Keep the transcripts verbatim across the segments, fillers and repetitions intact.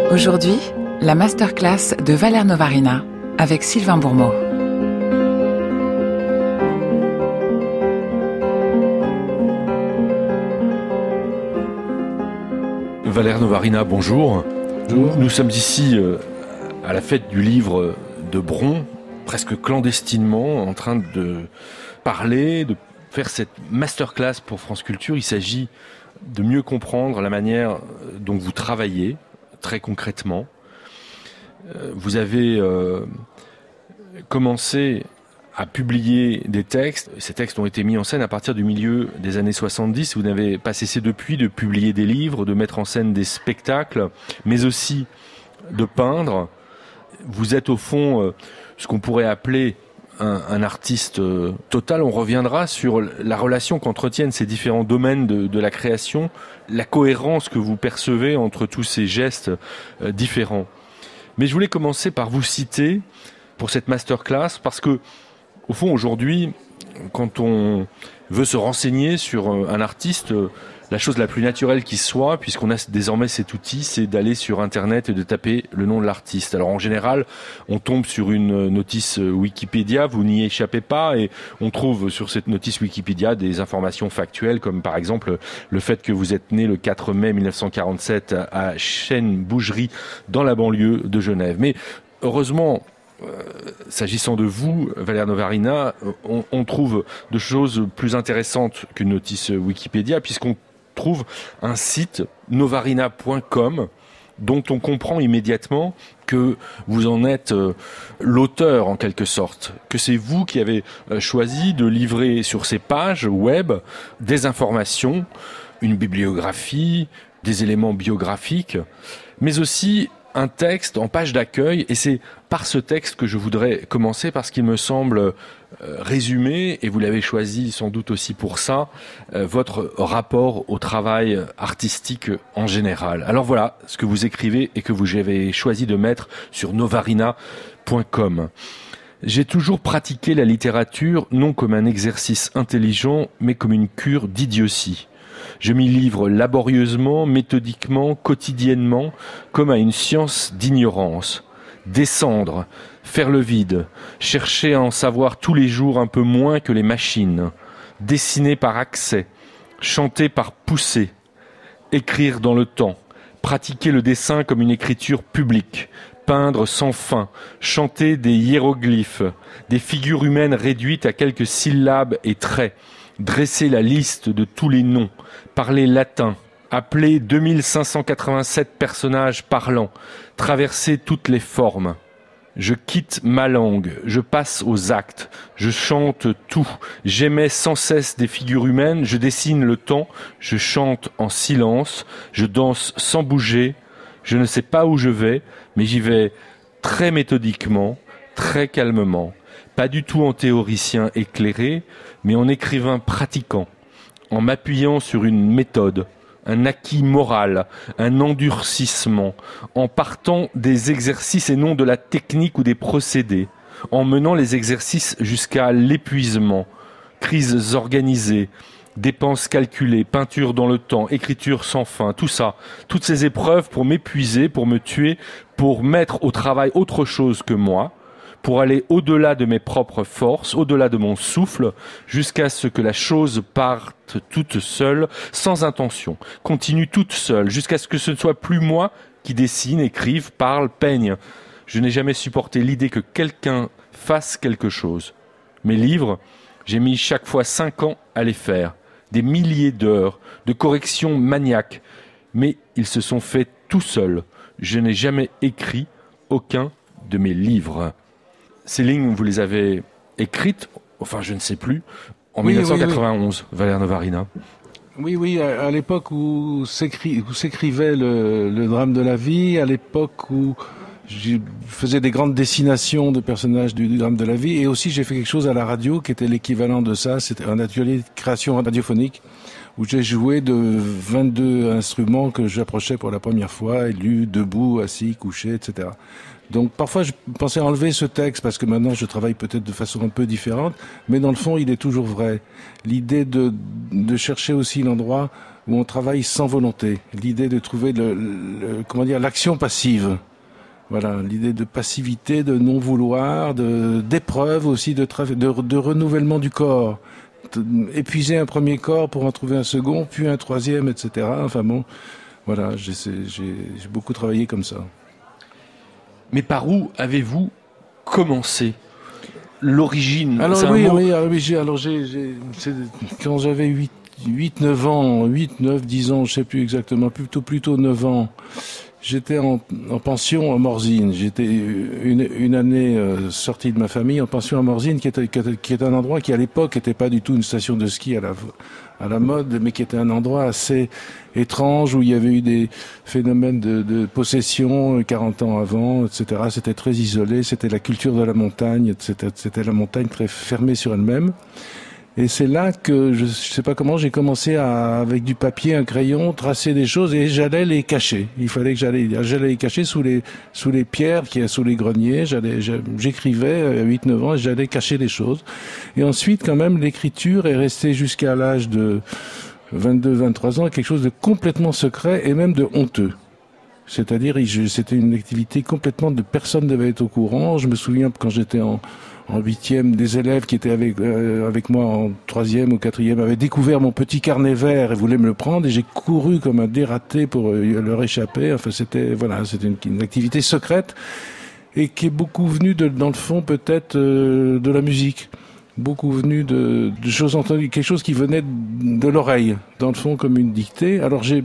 Aujourd'hui, la masterclass de Valère Novarina avec Sylvain Bourmeau. Valère Novarina, bonjour. Bonjour. Nous sommes ici euh, à la fête du livre de Bron, presque clandestinement, en train de parler, de faire cette masterclass pour France Culture. Il s'agit de mieux comprendre la manière dont vous travaillez, très concrètement. Euh, vous avez euh, commencé à publier des textes. Ces textes ont été mis en scène à partir du milieu des années soixante-dix. Vous n'avez pas cessé depuis de publier des livres, de mettre en scène des spectacles, mais aussi de peindre. Vous êtes au fond euh, ce qu'on pourrait appeler un, un artiste euh, total. On reviendra sur la relation qu'entretiennent ces différents domaines de, de la création, la cohérence que vous percevez entre tous ces gestes euh, différents. Mais je voulais commencer par vous citer pour cette masterclass parce que au fond, aujourd'hui, quand on veut se renseigner sur un artiste, la chose la plus naturelle qui soit, puisqu'on a désormais cet outil, c'est d'aller sur Internet et de taper le nom de l'artiste. Alors en général, on tombe sur une notice Wikipédia, vous n'y échappez pas, et on trouve sur cette notice Wikipédia des informations factuelles, comme par exemple le fait que vous êtes né le quatre mai mille neuf cent quarante-sept à Chêne-Bougerie, dans la banlieue de Genève. Mais heureusement, Euh, s'agissant de vous, Valère Novarina, on, on trouve de choses plus intéressantes qu'une notice Wikipédia, puisqu'on trouve un site novarina point com dont on comprend immédiatement que vous en êtes euh, l'auteur en quelque sorte, que c'est vous qui avez euh, choisi de livrer sur ces pages web des informations, une bibliographie, des éléments biographiques, mais aussi un texte en page d'accueil, et c'est par ce texte que je voudrais commencer parce qu'il me semble euh, résumer, et vous l'avez choisi sans doute aussi pour ça, euh, votre rapport au travail artistique en général. Alors voilà ce que vous écrivez et que vous avez choisi de mettre sur novarina point com. J'ai toujours pratiqué la littérature non comme un exercice intelligent, mais comme une cure d'idiotie. Je m'y livre laborieusement, méthodiquement, quotidiennement, comme à une science d'ignorance. Descendre, faire le vide, chercher à en savoir tous les jours un peu moins que les machines, dessiner par accès, chanter par poussée, écrire dans le temps, pratiquer le dessin comme une écriture publique, peindre sans fin, chanter des hiéroglyphes, des figures humaines réduites à quelques syllabes et traits, dresser la liste de tous les noms, parler latin, appeler deux mille cinq cent quatre-vingt-sept personnages parlants, traverser toutes les formes. Je quitte ma langue, je passe aux actes, je chante tout, j'émets sans cesse des figures humaines, je dessine le temps, je chante en silence, je danse sans bouger, je ne sais pas où je vais, mais j'y vais très méthodiquement, très calmement. Pas du tout en théoricien éclairé, mais en écrivain pratiquant, en m'appuyant sur une méthode, un acquis moral, un endurcissement, en partant des exercices et non de la technique ou des procédés, en menant les exercices jusqu'à l'épuisement, crises organisées, dépenses calculées, peinture dans le temps, écriture sans fin, tout ça, toutes ces épreuves pour m'épuiser, pour me tuer, pour mettre au travail autre chose que moi, pour aller au-delà de mes propres forces, au-delà de mon souffle, jusqu'à ce que la chose parte toute seule, sans intention, continue toute seule, jusqu'à ce que ce ne soit plus moi qui dessine, écrive, parle, peigne. Je n'ai jamais supporté l'idée que quelqu'un fasse quelque chose. Mes livres, j'ai mis chaque fois cinq ans à les faire, des milliers d'heures, de corrections maniaques, mais ils se sont faits tout seuls. Je n'ai jamais écrit aucun de mes livres. Ces lignes, vous les avez écrites, enfin je ne sais plus, en oui, dix-neuf cent quatre-vingt-onze, oui, oui. Valère Novarina. Oui, oui, à, à l'époque où, s'écri, où s'écrivait le, le drame de la vie, à l'époque où je faisais des grandes dessinations de personnages du, du drame de la vie, et aussi j'ai fait quelque chose à la radio qui était l'équivalent de ça, c'était un atelier de création radiophonique où j'ai joué de vingt-deux instruments que j'approchais pour la première fois, élus, debout, assis, couché, et cetera. Donc parfois je pensais enlever ce texte parce que maintenant je travaille peut-être de façon un peu différente, mais dans le fond il est toujours vrai. L'idée de, de chercher aussi l'endroit où on travaille sans volonté. L'idée de trouver le, le comment dire l'action passive. Voilà, l'idée de passivité, de non vouloir, de d'épreuve aussi, de, tra- de de renouvellement du corps. Épuiser un premier corps pour en trouver un second, puis un troisième, et cetera. Enfin bon, voilà, j'ai, j'ai, j'ai beaucoup travaillé comme ça. Mais par où avez-vous commencé ? L'origine, alors c'est oui, un mot... oui, alors, oui, j'ai, alors j'ai, j'ai c'est, quand j'avais huit, neuf ans, huit, neuf, dix ans, je sais plus exactement, plutôt plutôt neuf ans, j'étais en, en pension à Morzine. J'étais une, une année euh, sorti de ma famille en pension à Morzine, qui était, qui est un endroit qui à l'époque n'était pas du tout une station de ski à la à la mode, mais qui était un endroit assez étrange où il y avait eu des phénomènes de, de possession quarante ans avant, et cetera. C'était très isolé, c'était la culture de la montagne, c'était, c'était la montagne très fermée sur elle-même. Et c'est là que, je sais pas comment, j'ai commencé à, avec du papier, un crayon, tracer des choses et j'allais les cacher. Il fallait que j'allais, j'allais les cacher sous les, sous les pierres, qui est sous les greniers. J'allais, j'écrivais à huit, neuf ans et j'allais cacher les choses. Et ensuite, quand même, l'écriture est restée jusqu'à l'âge de vingt-deux, vingt-trois ans, quelque chose de complètement secret et même de honteux. C'est-à-dire, c'était une activité complètement de personne ne devait être au courant. Je me souviens quand j'étais en, en huitième, des élèves qui étaient avec euh, avec moi en troisième ou quatrième avaient découvert mon petit carnet vert et voulaient me le prendre et j'ai couru comme un dératé pour euh, leur échapper. Enfin, c'était voilà, c'était une, une activité secrète et qui est beaucoup venue de, dans le fond peut-être euh, de la musique, beaucoup venue de, de choses entendues, quelque chose qui venait de, de l'oreille, dans le fond comme une dictée. Alors j'ai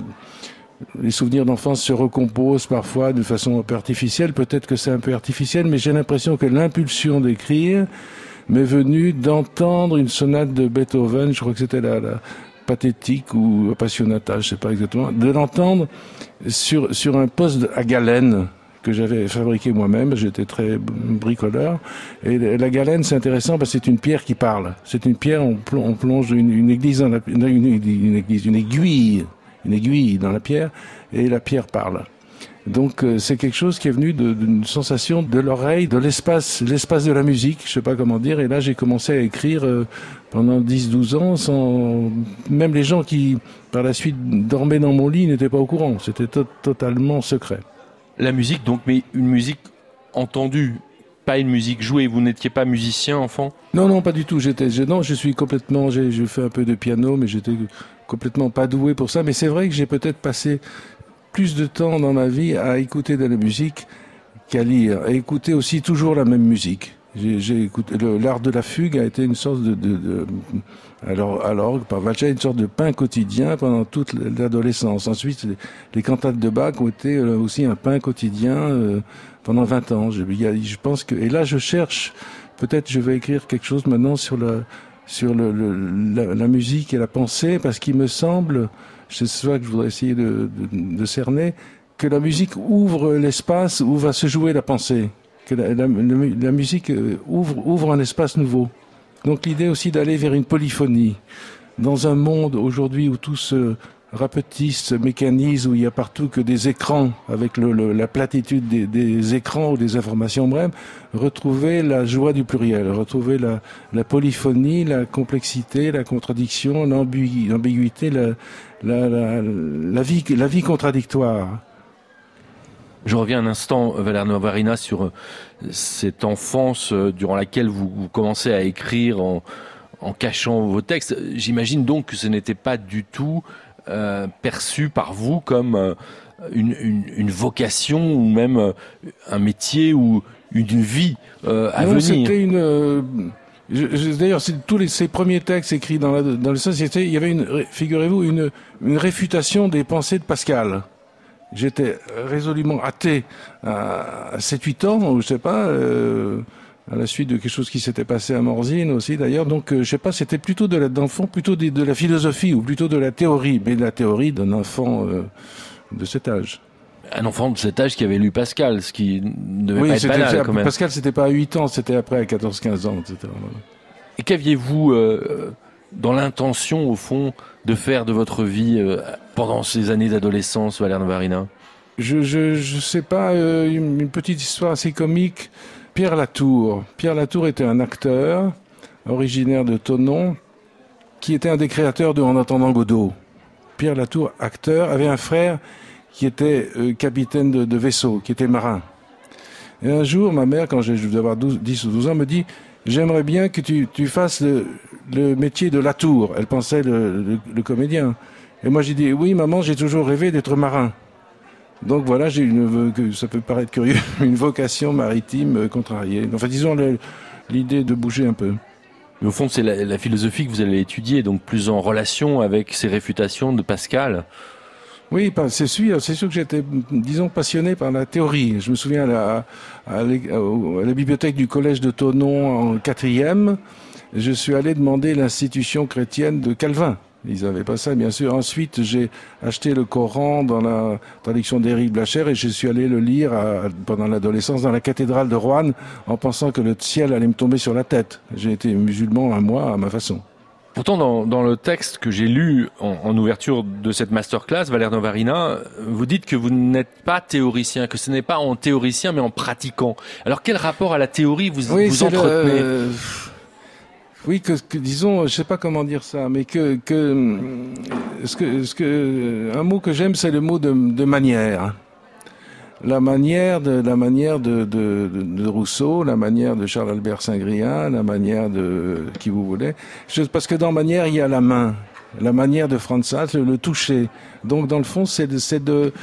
les souvenirs d'enfance se recomposent parfois de façon un peu artificielle. Peut-être que c'est un peu artificiel, mais j'ai l'impression que l'impulsion d'écrire m'est venue d'entendre une sonate de Beethoven, je crois que c'était la, la pathétique ou appassionata, je sais pas exactement, de l'entendre sur, sur un poste à galène que j'avais fabriqué moi-même. J'étais très bricoleur. Et la galène, c'est intéressant parce que c'est une pierre qui parle. C'est une pierre, on plonge une, une église dans la, une, une église, une aiguille. une aiguille dans la pierre, et la pierre parle. Donc euh, c'est quelque chose qui est venu de, d'une sensation de l'oreille, de l'espace, l'espace de la musique, je sais pas comment dire, et là j'ai commencé à écrire euh, pendant dix douze ans, sans... même les gens qui par la suite dormaient dans mon lit n'étaient pas au courant, c'était to- totalement secret. La musique donc, mais une musique entendue, pas une musique jouée. Vous n'étiez pas musicien, enfant ? Non, non, pas du tout. J'étais, je, non, je suis complètement, j'ai, j'ai fait un peu de piano, mais j'étais complètement pas doué pour ça. Mais c'est vrai que j'ai peut-être passé plus de temps dans ma vie à écouter de la musique qu'à lire. Et écouter aussi toujours la même musique. J'ai, j'ai écouté, le, l'art de la fugue a été une sorte de, de, de alors, alors, par Valcha, une sorte de pain quotidien pendant toute l'adolescence. Ensuite, les, les cantates de Bach ont été aussi un pain quotidien euh, pendant vingt ans. Je, je pense que, et là, je cherche, peut-être je vais écrire quelque chose maintenant sur la, sur le, le, la, la musique et la pensée, parce qu'il me semble, c'est ça que je voudrais essayer de, de, de cerner, que la musique ouvre l'espace où va se jouer la pensée. Que la, la, la musique ouvre, ouvre un espace nouveau. Donc l'idée aussi d'aller vers une polyphonie. Dans un monde aujourd'hui où tout se rapetisse, se mécanise, où il y a partout que des écrans, avec le, le, la platitude des, des écrans ou des informations brèves, retrouver la joie du pluriel, retrouver la, la polyphonie, la complexité, la contradiction, l'ambigu, l'ambiguïté, la, la, la, la, vie, la vie contradictoire. Je reviens un instant, Valère Novarina, sur cette enfance durant laquelle vous, vous commencez à écrire en, en cachant vos textes. J'imagine donc que ce n'était pas du tout euh, perçu par vous comme euh, une, une, une vocation ou même euh, un métier ou une vie euh, à non, venir. C'était une... Euh, je, je, d'ailleurs, c'est, tous les, ces premiers textes écrits dans, la, dans le société, il y avait, une, figurez-vous, une, une réfutation des pensées de Pascal. J'étais résolument athée à sept huit ans, ou je sais pas, euh, à la suite de quelque chose qui s'était passé à Morzine aussi d'ailleurs. Donc, euh, je sais pas, c'était plutôt de la, d'enfant, plutôt de, de la philosophie ou plutôt de la théorie, mais de la théorie d'un enfant euh, de cet âge. Un enfant de cet âge qui avait lu Pascal, ce qui ne devait oui, pas être banal quand même. Pascal, c'était pas à huit ans, c'était après à quatorze quinze ans, et cetera. Voilà. Et qu'aviez-vous euh, dans l'intention, au fond, de faire de votre vie euh, pendant ces années d'adolescence, Valère Novarina ? Je, je, je sais pas, euh, une, une petite histoire assez comique. Pierre Latour. Pierre Latour était un acteur originaire de Thonon, qui était un des créateurs de En attendant Godot. Pierre Latour, acteur, avait un frère qui était euh, capitaine de, de vaisseau, qui était marin. Et un jour, ma mère, quand je devais avoir douze, dix ou douze ans, me dit « J'aimerais bien que tu, tu fasses le, le métier de Latour ». Elle pensait le, le, le comédien. Et moi, j'ai dit « Oui, maman, j'ai toujours rêvé d'être marin ». Donc voilà, j'ai une, ça peut paraître curieux, une vocation maritime contrariée. Enfin, disons le, l'idée de bouger un peu. Mais au fond, c'est la, la philosophie que vous allez étudier, donc plus en relation avec ces réfutations de Pascal. Oui, c'est sûr, c'est sûr que j'étais, disons, passionné par la théorie. Je me souviens à la, à la, à la bibliothèque du collège de Thonon en quatrième, je suis allé demander l'institution chrétienne de Calvin. Ils n'avaient pas ça, bien sûr. Ensuite, j'ai acheté le Coran dans la traduction d'Éric Blacher et je suis allé le lire à, pendant l'adolescence dans la cathédrale de Roanne en pensant que le ciel allait me tomber sur la tête. J'ai été musulman un mois à ma façon. Pourtant, dans, dans le texte que j'ai lu en, en ouverture de cette masterclass, Valère Novarina, vous dites que vous n'êtes pas théoricien, que ce n'est pas en théoricien mais en pratiquant. Alors, quel rapport à la théorie vous, oui, vous entretenez le... Oui, que, que disons, je sais pas comment dire ça, mais que que ce que ce que un mot que j'aime, c'est le mot de, de manière. La manière de la manière de, de, de Rousseau, la manière de Charles Albert Saint-Grian, la manière de qui vous voulez. Je, parce que dans manière, il y a la main, la manière de Franz Hals, le, le toucher. Donc dans le fond, c'est de, c'est de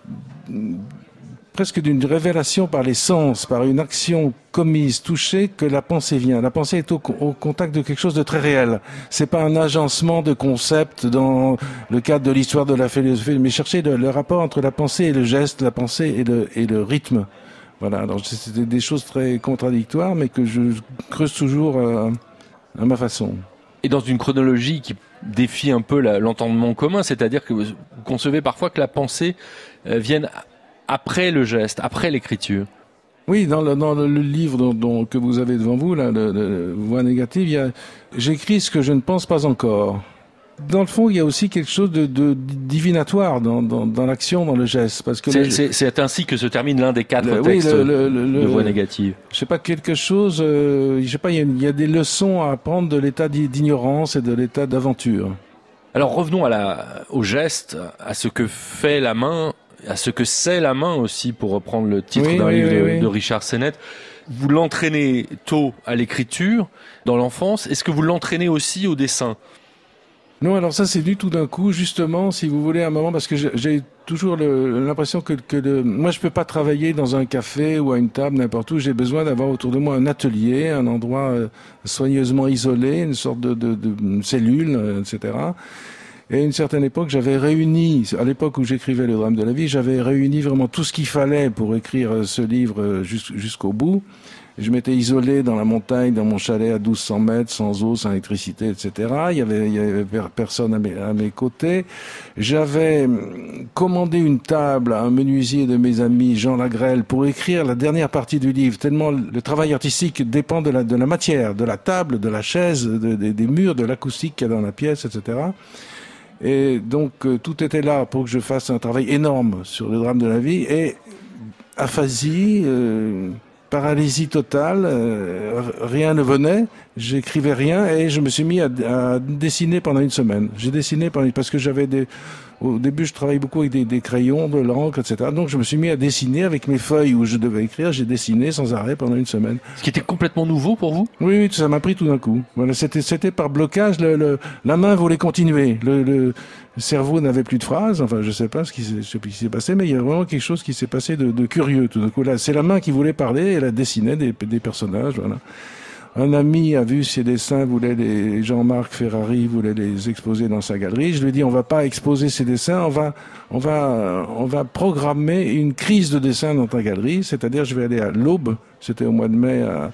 presque d'une révélation par les sens, par une action commise, touchée, que la pensée vient. La pensée est au, au contact de quelque chose de très réel. C'est pas un agencement de concepts dans le cadre de l'histoire de la philosophie, mais chercher le, le rapport entre la pensée et le geste, la pensée et le, et le rythme. Voilà. Alors c'était des choses très contradictoires, mais que je creuse toujours euh, à ma façon. Et dans une chronologie qui défie un peu la, l'entendement commun, c'est-à-dire que vous concevez parfois que la pensée euh, vienne après le geste, après l'écriture. Oui, dans le, dans le livre dont, dont, que vous avez devant vous, là, le, le Voix négative, il y a, j'écris ce que je ne pense pas encore. Dans le fond, il y a aussi quelque chose de, de divinatoire dans, dans, dans l'action, dans le geste. Parce que c'est, le, c'est, c'est ainsi que se termine l'un des quatre le, textes oui, le, le, le, de Voix négative. Je sais pas, quelque chose, euh, je sais pas, il y, a, il y a des leçons à apprendre de l'état d'ignorance et de l'état d'aventure. Alors revenons à la, au geste, à ce que fait la main, à ce que c'est la main aussi, pour reprendre le titre oui, d'un oui, livre oui, de, oui. de Richard Sennett. Vous l'entraînez tôt à l'écriture, dans l'enfance. Est-ce que vous l'entraînez aussi au dessin ? Non, alors ça c'est venu tout d'un coup, justement, si vous voulez, à un moment, parce que j'ai, j'ai toujours le, l'impression que, que le, moi je peux pas travailler dans un café ou à une table, n'importe où. J'ai besoin d'avoir autour de moi un atelier, un endroit euh, soigneusement isolé, une sorte de, de, de cellule, euh, et cetera. Et à une certaine époque, j'avais réuni, à l'époque où j'écrivais Le drame de la vie, j'avais réuni vraiment tout ce qu'il fallait pour écrire ce livre jusqu'au bout. Je m'étais isolé dans la montagne, dans mon chalet à douze cents mètres, sans eau, sans électricité, et cetera. Il y avait, il y avait personne à mes, à mes côtés. J'avais commandé une table à un menuisier de mes amis, Jean Lagrelle, pour écrire la dernière partie du livre, tellement le travail artistique dépend de la, de la matière, de la table, de la chaise, de, de, des murs, de l'acoustique qu'il y a dans la pièce, et cetera. Et donc, euh, tout était là pour que je fasse un travail énorme sur le drame de la vie. Et aphasie, euh, paralysie totale, euh, rien ne venait, j'écrivais rien et je me suis mis à, à dessiner pendant une semaine. J'ai dessiné pendant, parce que j'avais des... Au début, je travaillais beaucoup avec des, des crayons, de l'encre, et cetera. Donc, je me suis mis à dessiner avec mes feuilles où je devais écrire. J'ai dessiné sans arrêt pendant une semaine. Ce qui était complètement nouveau pour vous ? Oui, oui, ça m'a pris tout d'un coup. Voilà, c'était, c'était par blocage. Le, le, la main voulait continuer. Le, le cerveau n'avait plus de phrases. Enfin, je sais pas ce qui s'est, je sais plus ce qui s'est passé, mais il y a vraiment quelque chose qui s'est passé de, de curieux tout d'un coup. Là, c'est la main qui voulait parler et elle a dessiné des, des personnages. Voilà. Un ami a vu ces dessins, voulait les, Jean-Marc Ferrari voulait les exposer dans sa galerie. Je lui ai dit, on va pas exposer ces dessins, on va, on va, on va programmer une crise de dessin dans ta galerie. C'est-à-dire, je vais aller à l'Aube. C'était au mois de mai à,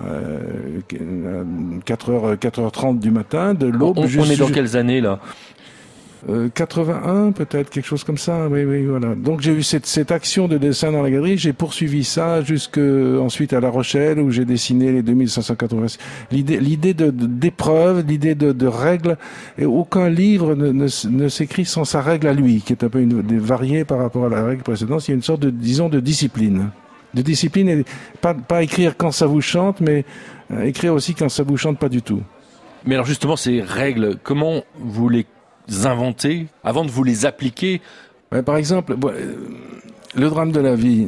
à quatre heures, quatre heures trente du matin, de l'Aube. On, juste, on est dans quelles années, là? Euh, quatre-vingt-un, peut-être, quelque chose comme ça. Oui, oui, voilà. Donc j'ai eu cette, cette action de dessin dans la galerie. J'ai poursuivi ça jusque ensuite à La Rochelle où j'ai dessiné les deux mille cinq cent quatre-vingt-six. L'idée, l'idée de, de d'épreuve, l'idée de, de règles. Et aucun livre ne, ne, ne s'écrit sans sa règle à lui, qui est un peu une, variée par rapport à la règle précédente. Il y a une sorte de, disons, de discipline. De discipline et pas, pas écrire quand ça vous chante, mais euh, écrire aussi quand ça vous chante pas du tout. Mais alors justement, ces règles, comment vous les inventer avant de vous les appliquer? Ouais, par exemple, le drame de la vie.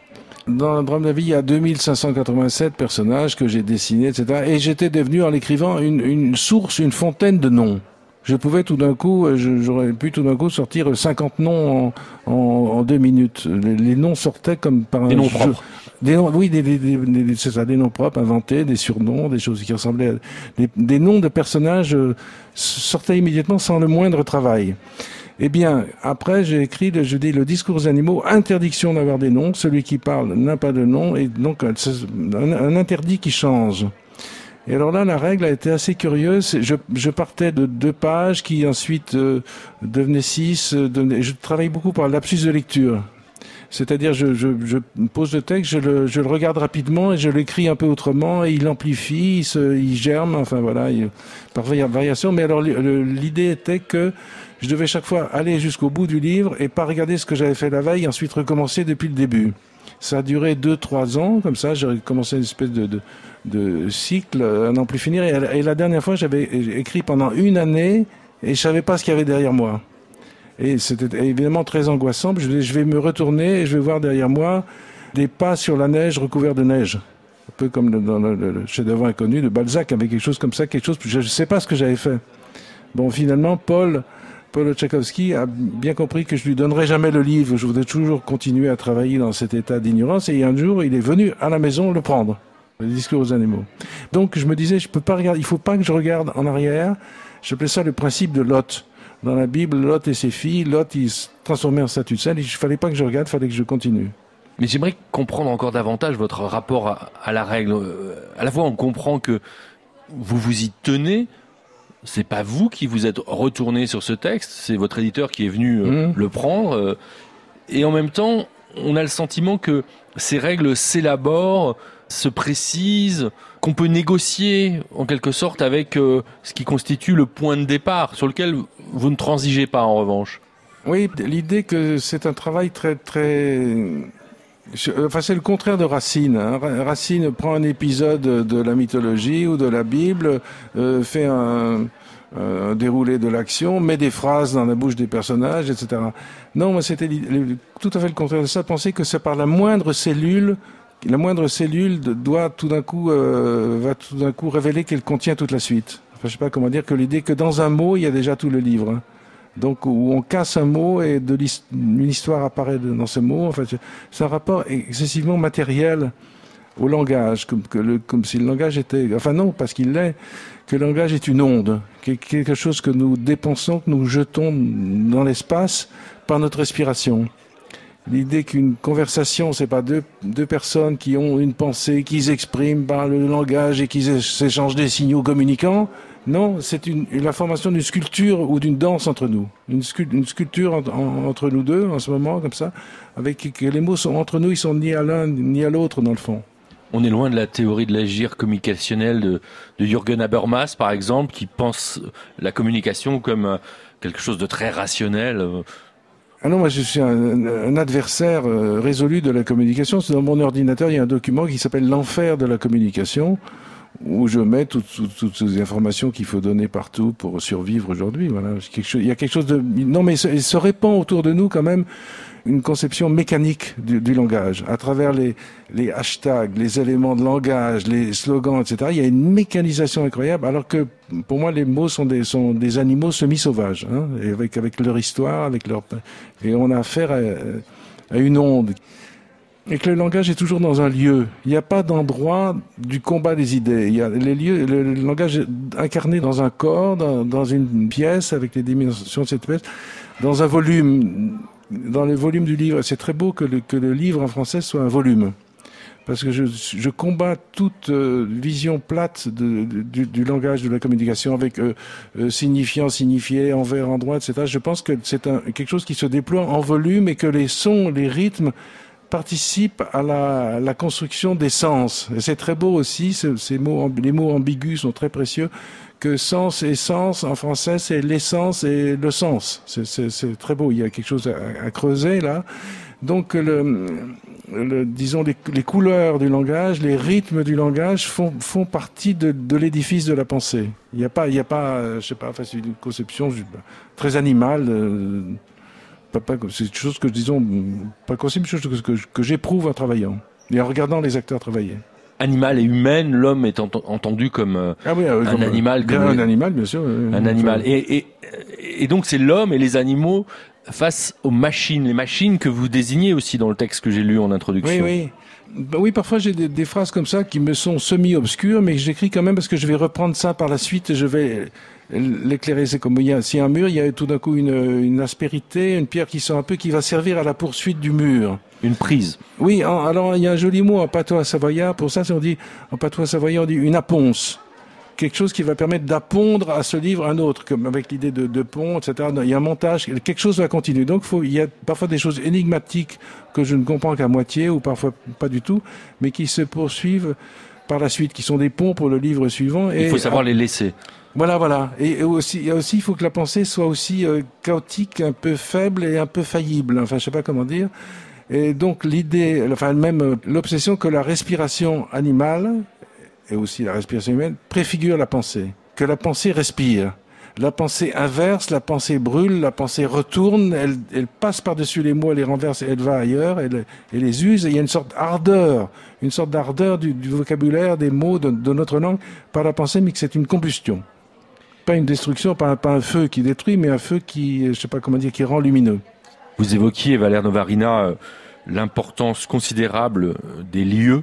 Dans le drame de la vie, il y a deux mille cinq cent quatre-vingt-sept personnages que j'ai dessinés, et cetera. Et j'étais devenu, en l'écrivant, une, une source, une fontaine de noms. Je pouvais tout d'un coup, j'aurais pu tout d'un coup sortir cinquante noms en, en, en deux minutes. Les, les noms sortaient comme par un Des noms jeu. propres. Des noms, oui, des, des, des, des, c'est ça, des noms propres, inventés, des surnoms, des choses qui ressemblaient à des, des noms de personnages euh, sortaient immédiatement sans le moindre travail. Eh bien, après, j'ai écrit, je dis, le discours des animaux, interdiction d'avoir des noms. Celui qui parle n'a pas de nom, et donc un, un interdit qui change. Et alors là, la règle a été assez curieuse. Je, je partais de deux pages qui ensuite euh, devenaient six. Euh, devenaient, je travaille beaucoup par lapsus de lecture. C'est-à-dire, je, je, je pose le texte, je le, je le regarde rapidement et je l'écris un peu autrement et il amplifie, il, se, il germe, enfin voilà, il, par variation. Mais alors, l'idée était que je devais chaque fois aller jusqu'au bout du livre et pas regarder ce que j'avais fait la veille et ensuite recommencer depuis le début. Ça a duré deux, trois ans, comme ça, j'ai commencé une espèce de, de, de cycle à n'en plus finir. Et, et la dernière fois, j'avais écrit pendant une année et je savais pas ce qu'il y avait derrière moi. Et c'était évidemment très angoissant. Je vais, je vais me retourner et je vais voir derrière moi des pas sur la neige recouverts de neige. Un peu comme dans le, le, le chef-d'œuvre inconnu de Balzac, avec quelque chose comme ça, quelque chose. Je ne sais pas ce que j'avais fait. Bon, finalement, Paul, Paul Tchaikovsky a bien compris que je lui donnerais jamais le livre. Je voudrais toujours continuer à travailler dans cet état d'ignorance. Et un jour, il est venu à la maison le prendre, le discours aux animaux. Donc, je me disais, je peux pas regarder. Il faut pas que je regarde en arrière. J'appelais ça le principe de Lot. Dans la Bible, Lot et ses filles, Lot, il se transformait en statue de sel. Il ne fallait pas que je regarde, il fallait que je continue. Mais j'aimerais comprendre encore davantage votre rapport à, à la règle. À la fois, on comprend que vous vous y tenez. C'est pas vous qui vous êtes retourné sur ce texte, c'est votre éditeur qui est venu euh, mmh. le prendre. Euh, et en même temps, on a le sentiment que ces règles s'élaborent, se précisent, qu'on peut négocier en quelque sorte avec euh, ce qui constitue le point de départ, sur lequel vous ne transigez pas en revanche. Oui, l'idée que c'est un travail très très... Enfin, c'est le contraire de Racine. Hein. Racine prend un épisode de la mythologie ou de la Bible, euh, fait un, un déroulé de l'action, met des phrases dans la bouche des personnages, et cetera. Non, moi, c'était tout à fait le contraire de ça. Penser que c'est par la moindre cellule, la moindre cellule doit tout d'un coup, euh, va tout d'un coup révéler qu'elle contient toute la suite. Enfin, je sais pas comment dire, que l'idée que dans un mot, il y a déjà tout le livre. Hein. Donc, où on casse un mot et de l'hist- une histoire apparaît dans ce mot. En fait, c'est un rapport excessivement matériel au langage, comme, que le, comme si le langage était... Enfin non, parce qu'il l'est, que le langage est une onde, quelque chose que nous dépensons, que nous jetons dans l'espace par notre respiration. L'idée qu'une conversation, c'est pas deux, deux personnes qui ont une pensée, qui s'expriment par le langage et qui s'échangent des signaux communicants. Non, c'est une, la formation d'une sculpture ou d'une danse entre nous. Une, sculpture, une sculpture en, en, entre nous deux, en ce moment, comme ça, avec que les mots sont entre nous, ils sont ni à l'un ni à l'autre, dans le fond. On est loin de la théorie de l'agir communicationnel de, de Jürgen Habermas, par exemple, qui pense la communication comme quelque chose de très rationnel. Ah non, moi je suis un, un adversaire résolu de la communication. C'est dans mon ordinateur, il y a un document qui s'appelle l'enfer de la communication, où je mets toutes, toutes, toutes ces informations qu'il faut donner partout pour survivre aujourd'hui. Voilà, quelque chose, il y a quelque chose de... Non, mais il se répand autour de nous quand même une conception mécanique du, du langage. À travers les, les hashtags, les éléments de langage, les slogans, et cetera, il y a une mécanisation incroyable, alors que pour moi, les mots sont des, sont des animaux semi-sauvages, hein, et avec, avec leur histoire, avec leur... Et on a affaire à, à une onde. Et que le langage est toujours dans un lieu. Il n'y a pas d'endroit du combat des idées. Il y a les lieux, le, le langage est incarné dans un corps, dans, dans une pièce, avec les dimensions de cette pièce, dans un volume, dans le volume du livre. C'est très beau que le, que le livre en français soit un volume. Parce que je, je combats toute euh, vision plate de, de, du, du langage, de la communication, avec euh, euh, signifiant, signifié, envers, endroit, et cetera. Je pense que c'est un, quelque chose qui se déploie en volume et que les sons, les rythmes, participe à la, la construction des sens. Et c'est très beau aussi, ces, ces mots, les mots ambigus sont très précieux, que sens et sens, en français, c'est l'essence et le sens. C'est, c'est, c'est très beau, il y a quelque chose à, à creuser là. Donc le, le, disons, les, les couleurs du langage, les rythmes du langage font, font partie de, de l'édifice de la pensée. Il n'y a pas, il y a pas, euh, je sais pas, enfin, c'est une conception très animale. Euh, pas, pas, c'est une chose que, disons, pas concept, une chose que, que, que j'éprouve en travaillant et en regardant les acteurs travailler. Animal et humaine, l'homme est ent- entendu comme euh, ah oui, euh, un comme, animal, comme un les... animal, bien sûr. Euh, un animal. Et, et, et donc c'est l'homme et les animaux face aux machines, les machines que vous désignez aussi dans le texte que j'ai lu en introduction. Oui, oui. Ben oui, parfois j'ai des, des phrases comme ça qui me sont semi-obscures, mais que j'écris quand même parce que je vais reprendre ça par la suite et je vais l'éclairer. C'est comme il y a, s'il y a un mur, il y a tout d'un coup une, une aspérité, une pierre qui sort un peu, qui va servir à la poursuite du mur. Une prise. Oui, en, alors il y a un joli mot en patois savoyard, pour ça, c'est on dit, en patois savoyard, on dit une aponce. Quelque chose qui va permettre d'appondre à ce livre un autre, comme avec l'idée de, de pont, et cetera. Il y a un montage, quelque chose va continuer. Donc, faut, il y a parfois des choses énigmatiques que je ne comprends qu'à moitié, ou parfois pas du tout, mais qui se poursuivent par la suite, qui sont des ponts pour le livre suivant. Et il faut savoir à, les laisser. Voilà, voilà. Et, et aussi, il y a aussi, il faut que la pensée soit aussi euh, chaotique, un peu faible et un peu faillible. Enfin, je sais pas comment dire. Et donc, l'idée, enfin, même l'obsession que la respiration animale, et aussi la respiration humaine, préfigure la pensée. Que la pensée respire. La pensée inverse, la pensée brûle, la pensée retourne, elle, elle passe par-dessus les mots, elle les renverse et elle va ailleurs, elle, elle les use. Et il y a une sorte d'ardeur, une sorte d'ardeur du, du vocabulaire, des mots de, de notre langue par la pensée, mais que c'est une combustion. Pas une destruction, pas un, pas un feu qui détruit, mais un feu qui, je sais pas comment dire, qui rend lumineux. Vous évoquiez, Valère Novarina, l'importance considérable des lieux,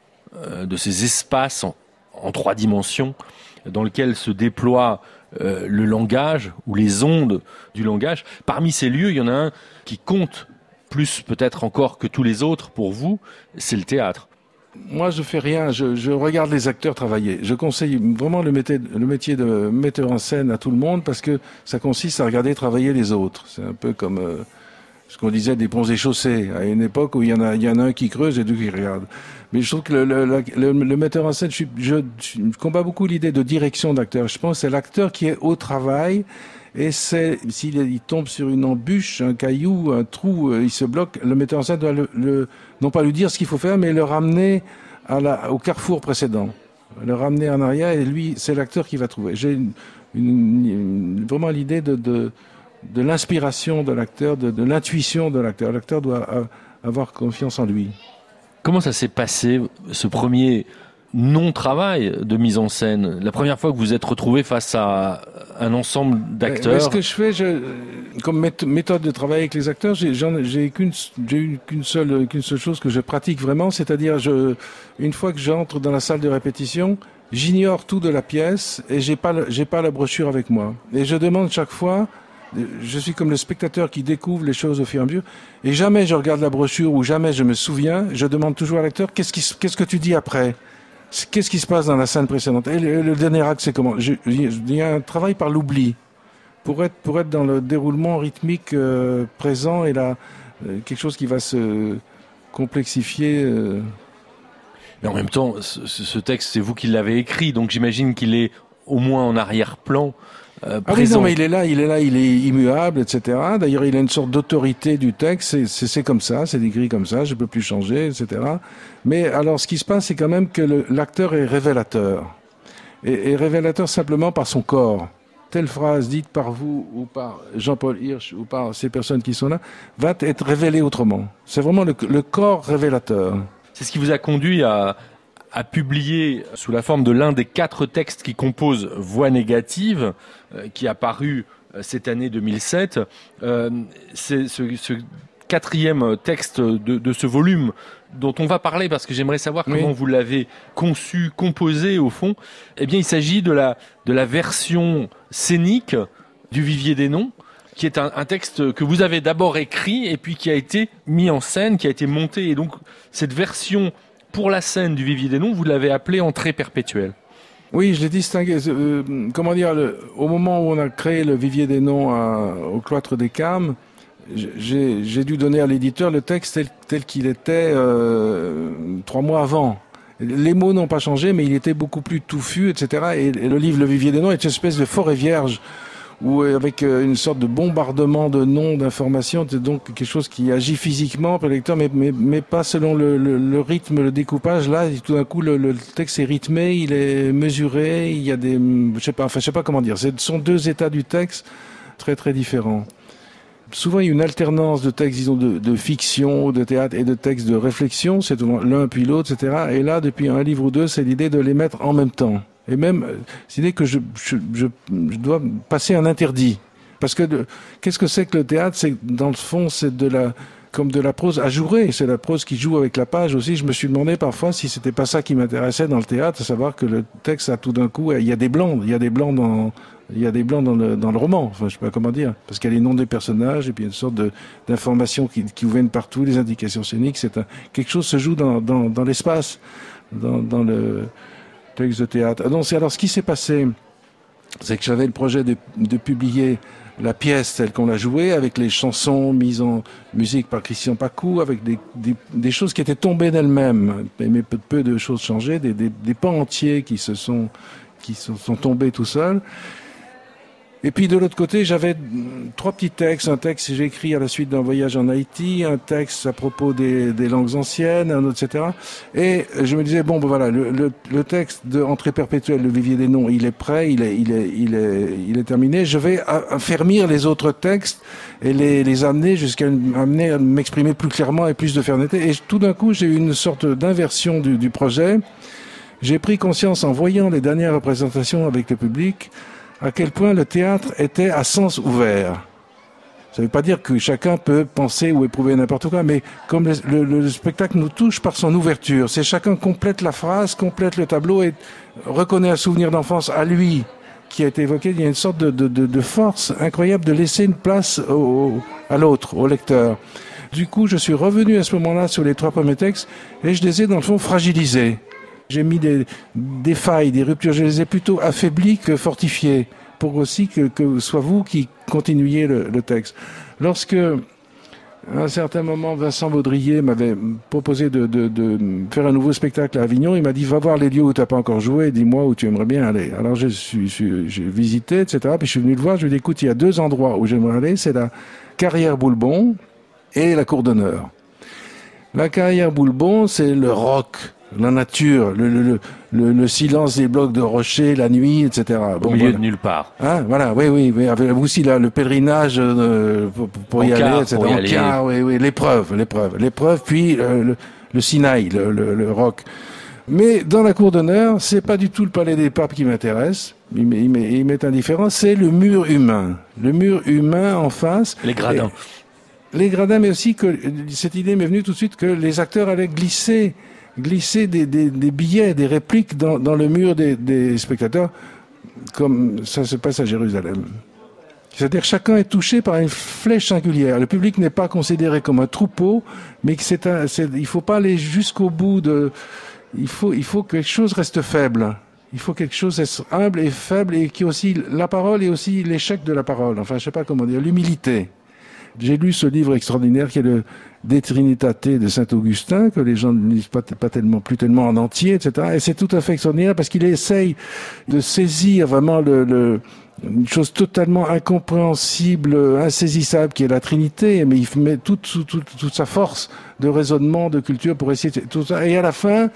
de ces espaces en, en trois dimensions dans lesquels se déploie euh, le langage ou les ondes du langage. Parmi ces lieux, il y en a un qui compte plus peut-être encore que tous les autres pour vous, c'est le théâtre. Moi, je fais rien, je, je regarde les acteurs travailler. Je conseille vraiment le métier, le métier de metteur en scène à tout le monde parce que ça consiste à regarder travailler les autres. C'est un peu comme euh, ce qu'on disait des ponts et chaussées, à une époque où il y en a, il y en a un qui creuse et deux qui regardent. Mais je trouve que le, le, le, le metteur en scène, je, je, je combats beaucoup l'idée de direction d'acteur. Je pense que c'est l'acteur qui est au travail et c'est, s'il il tombe sur une embûche, un caillou, un trou, il se bloque, le metteur en scène doit le, le non pas lui dire ce qu'il faut faire, mais le ramener à la, au carrefour précédent. Le ramener en arrière et lui, c'est l'acteur qui va trouver. J'ai une, une, une, vraiment l'idée de, de, de l'inspiration de l'acteur, de, de l'intuition de l'acteur. L'acteur doit avoir confiance en lui. Comment ça s'est passé, ce premier non-travail de mise en scène? La première fois que vous êtes retrouvé face à un ensemble d'acteurs. Mais ce que je fais, je, comme méthode de travail avec les acteurs, j'ai, j'en, j'ai qu'une, j'ai eu qu'une seule, qu'une seule chose que je pratique vraiment, c'est-à-dire, je, une fois que j'entre dans la salle de répétition, j'ignore tout de la pièce et j'ai pas, le, j'ai pas la brochure avec moi. Et je demande chaque fois. Je suis comme le spectateur qui découvre les choses au fur et à mesure. Et jamais je regarde la brochure ou jamais je me souviens. Je demande toujours à l'acteur, qu'est-ce, qui, qu'est-ce que tu dis après? Qu'est-ce qui se passe dans la scène précédente? Et le, le dernier acte, c'est comment? je, Il y a un travail par l'oubli. Pour être, pour être dans le déroulement rythmique euh, présent et là, euh, quelque chose qui va se complexifier. Euh... Mais en même temps, ce, ce texte, c'est vous qui l'avez écrit. Donc j'imagine qu'il est au moins en arrière-plan. Euh, ah oui, non, mais il est là, il est là, il est immuable, et cetera. D'ailleurs, il a une sorte d'autorité du texte. C'est, c'est, c'est comme ça, c'est écrit comme ça, je peux plus changer, et cetera. Mais alors, ce qui se passe, c'est quand même que le, l'acteur est révélateur. Et, et révélateur simplement par son corps. Telle phrase dite par vous, ou par Jean-Paul Hirsch, ou par ces personnes qui sont là, va être révélée autrement. C'est vraiment le, le corps révélateur. C'est ce qui vous a conduit à... a publié sous la forme de l'un des quatre textes qui composent Voix négative, euh, qui a paru euh, cette année deux mille sept. Euh, c'est ce, ce quatrième texte de, de ce volume dont on va parler parce que j'aimerais savoir oui. comment vous l'avez conçu, composé au fond. Eh bien, il s'agit de la, de la version scénique du Vivier des Noms, qui est un, un texte que vous avez d'abord écrit et puis qui a été mis en scène, qui a été monté. Et donc, cette version pour la scène du Vivier des Noms, vous l'avez appelée Entrée perpétuelle. Oui, je l'ai distingué. Euh, comment dire, le, au moment où on a créé le Vivier des Noms à, au cloître des Carmes, j'ai, j'ai dû donner à l'éditeur le texte tel, tel qu'il était euh, trois mois avant. Les mots n'ont pas changé, mais il était beaucoup plus touffu, et cetera. Et, et le livre Le Vivier des Noms est une espèce de forêt vierge ou avec une sorte de bombardement de noms, d'informations, c'est donc quelque chose qui agit physiquement pour le lecteur, mais, mais, mais pas selon le, le, le rythme, le découpage. Là, tout d'un coup, le, le texte est rythmé, il est mesuré, il y a des, je sais pas, enfin, je sais pas comment dire. Ce sont deux états du texte très très différents. Souvent, il y a une alternance de textes, disons, de, de fiction, de théâtre et de textes de réflexion. C'est l'un puis l'autre, et cetera. Et là, depuis un livre ou deux, c'est l'idée de les mettre en même temps. Et même, c'est l'idée que je, je, je, je dois passer un interdit. Parce que de, qu'est-ce que c'est que le théâtre? C'est, dans le fond, c'est de la, comme de la prose ajourée. C'est la prose qui joue avec la page aussi. Je me suis demandé parfois si c'était pas ça qui m'intéressait dans le théâtre, à savoir que le texte a tout d'un coup, il y a des blancs, il y a des blancs dans, il y a des blancs dans le, dans le roman. Enfin, je sais pas comment dire. Parce qu'il y a les noms des personnages et puis une sorte de, d'informations qui, qui vous viennent partout, les indications scéniques. C'est un, quelque chose se joue dans, dans, dans l'espace, dans, dans le, texte de théâtre. Donc, alors, ce qui s'est passé, c'est que j'avais le projet de, de publier la pièce telle qu'on l'a jouée, avec les chansons mises en musique par Christian Pacou, avec des, des, des choses qui étaient tombées d'elles-mêmes, mais peu, peu de choses changées, des, des, des pans entiers qui se sont, qui se sont tombés tout seuls. Et puis de l'autre côté, j'avais trois petits textes. Un texte que j'ai écrit à la suite d'un voyage en Haïti, un texte à propos des, des langues anciennes, un autre, et cetera. Et je me disais, bon, ben voilà, le, le, le texte de Entrée perpétuelle, le Vivier des noms, il est prêt, il est, il est, il est, il est terminé. Je vais affermir les autres textes et les, les amener jusqu'à amener à m'exprimer plus clairement et plus de fermeté. Et tout d'un coup, j'ai eu une sorte d'inversion du, du projet. J'ai pris conscience en voyant les dernières représentations avec le public à quel point le théâtre était à sens ouvert. Ça ne veut pas dire que chacun peut penser ou éprouver n'importe quoi, mais comme le, le, le spectacle nous touche par son ouverture, c'est chacun complète la phrase, complète le tableau et reconnaît un souvenir d'enfance à lui qui a été évoqué. Il y a une sorte de, de, de, de force incroyable de laisser une place au, à l'autre, au lecteur. Du coup, je suis revenu à ce moment-là sur les trois premiers textes et je les ai dans le fond fragilisés. J'ai mis des, des failles, des ruptures, je les ai plutôt affaiblis que fortifiés, pour aussi que, que soit vous qui continuiez le, le texte. Lorsque, à un certain moment, Vincent Baudrier m'avait proposé de, de, de faire un nouveau spectacle à Avignon, il m'a dit, va voir les lieux où tu n'as pas encore joué, dis-moi où tu aimerais bien aller. Alors je suis, je, j'ai visité, et cetera. Puis je suis venu le voir, je lui ai dit, écoute, il y a deux endroits où j'aimerais aller, c'est la Carrière Boulbon et la Cour d'honneur. La Carrière Boulbon, c'est le rock, la nature, le, le, le, le silence des blocs de rochers, la nuit, et cetera. Bon, au milieu voilà. de nulle part. Hein, voilà, oui, oui, oui. Avec aussi là, le pèlerinage euh, pour, pour y car, aller, et cetera. En car, oui, oui, l'épreuve, l'épreuve, l'épreuve, puis euh, le, le Sinaï, le, le, le rock. Mais dans la cour d'honneur, c'est pas du tout le palais des papes qui m'intéresse. Il m'est, il m'est, il m'est indifférent. C'est le mur humain, le mur humain en face. Les gradins. Et, les gradins, mais aussi que cette idée m'est venue tout de suite que les acteurs allaient glisser. glisser des, des, des billets, des répliques dans, dans le mur des, des spectateurs, comme ça se passe à Jérusalem. C'est-à-dire que chacun est touché par une flèche singulière. Le public n'est pas considéré comme un troupeau, mais que c'est un, c'est, il faut pas aller jusqu'au bout de, il faut, il faut que quelque chose reste faible. Il faut quelque chose reste humble et faible et qui aussi, la parole et aussi l'échec de la parole. Enfin, je sais pas comment dire, l'humilité. J'ai lu ce livre extraordinaire qui est le De Trinitate de Saint-Augustin, que les gens ne lisent pas, pas tellement, plus tellement en entier, et cetera. Et c'est tout à fait extraordinaire parce qu'il essaye de saisir vraiment le, le, une chose totalement incompréhensible, insaisissable, qui est la Trinité, mais il met toute, toute, toute sa force de raisonnement, de culture pour essayer de, tout ça. Et à la fin,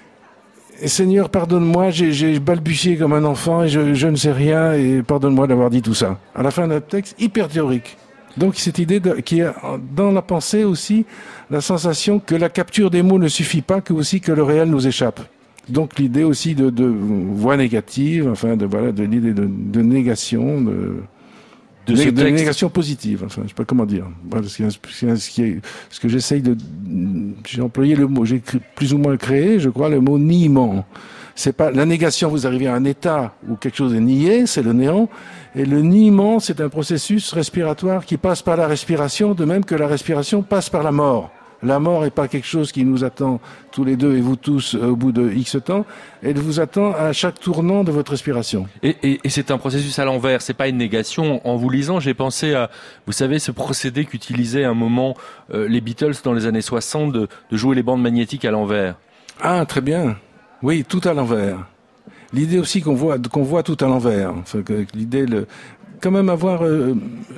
Seigneur, pardonne-moi, j'ai, j'ai balbutié comme un enfant et je, je ne sais rien et pardonne-moi d'avoir dit tout ça. À la fin d'un texte hyper théorique. Donc cette idée de, qui est dans la pensée aussi, la sensation que la capture des mots ne suffit pas, que aussi que le réel nous échappe. Donc l'idée aussi de, de voix négative, enfin de voilà, de l'idée de, de négation, de, de, de, de négation positive. Enfin, je sais pas comment dire. Voilà, ce, qui est, ce, qui est, ce que j'essaye de, j'ai employé le mot, j'ai plus ou moins créé, je crois, le mot niement. C'est pas la négation. Vous arrivez à un état où quelque chose est nié, c'est le néant. Et le niement, c'est un processus respiratoire qui passe par la respiration, de même que la respiration passe par la mort. La mort n'est pas quelque chose qui nous attend tous les deux et vous tous au bout de X temps. Elle vous attend à chaque tournant de votre respiration. Et, et, et c'est un processus à l'envers. C'est pas une négation. En vous lisant, j'ai pensé à, vous savez, ce procédé qu'utilisaient à un moment euh, les Beatles dans les années soixante de, de jouer les bandes magnétiques à l'envers. Ah, très bien. Oui, tout à l'envers. L'idée aussi qu'on voit, qu'on voit tout à l'envers. Enfin, que l'idée, le, quand même avoir euh,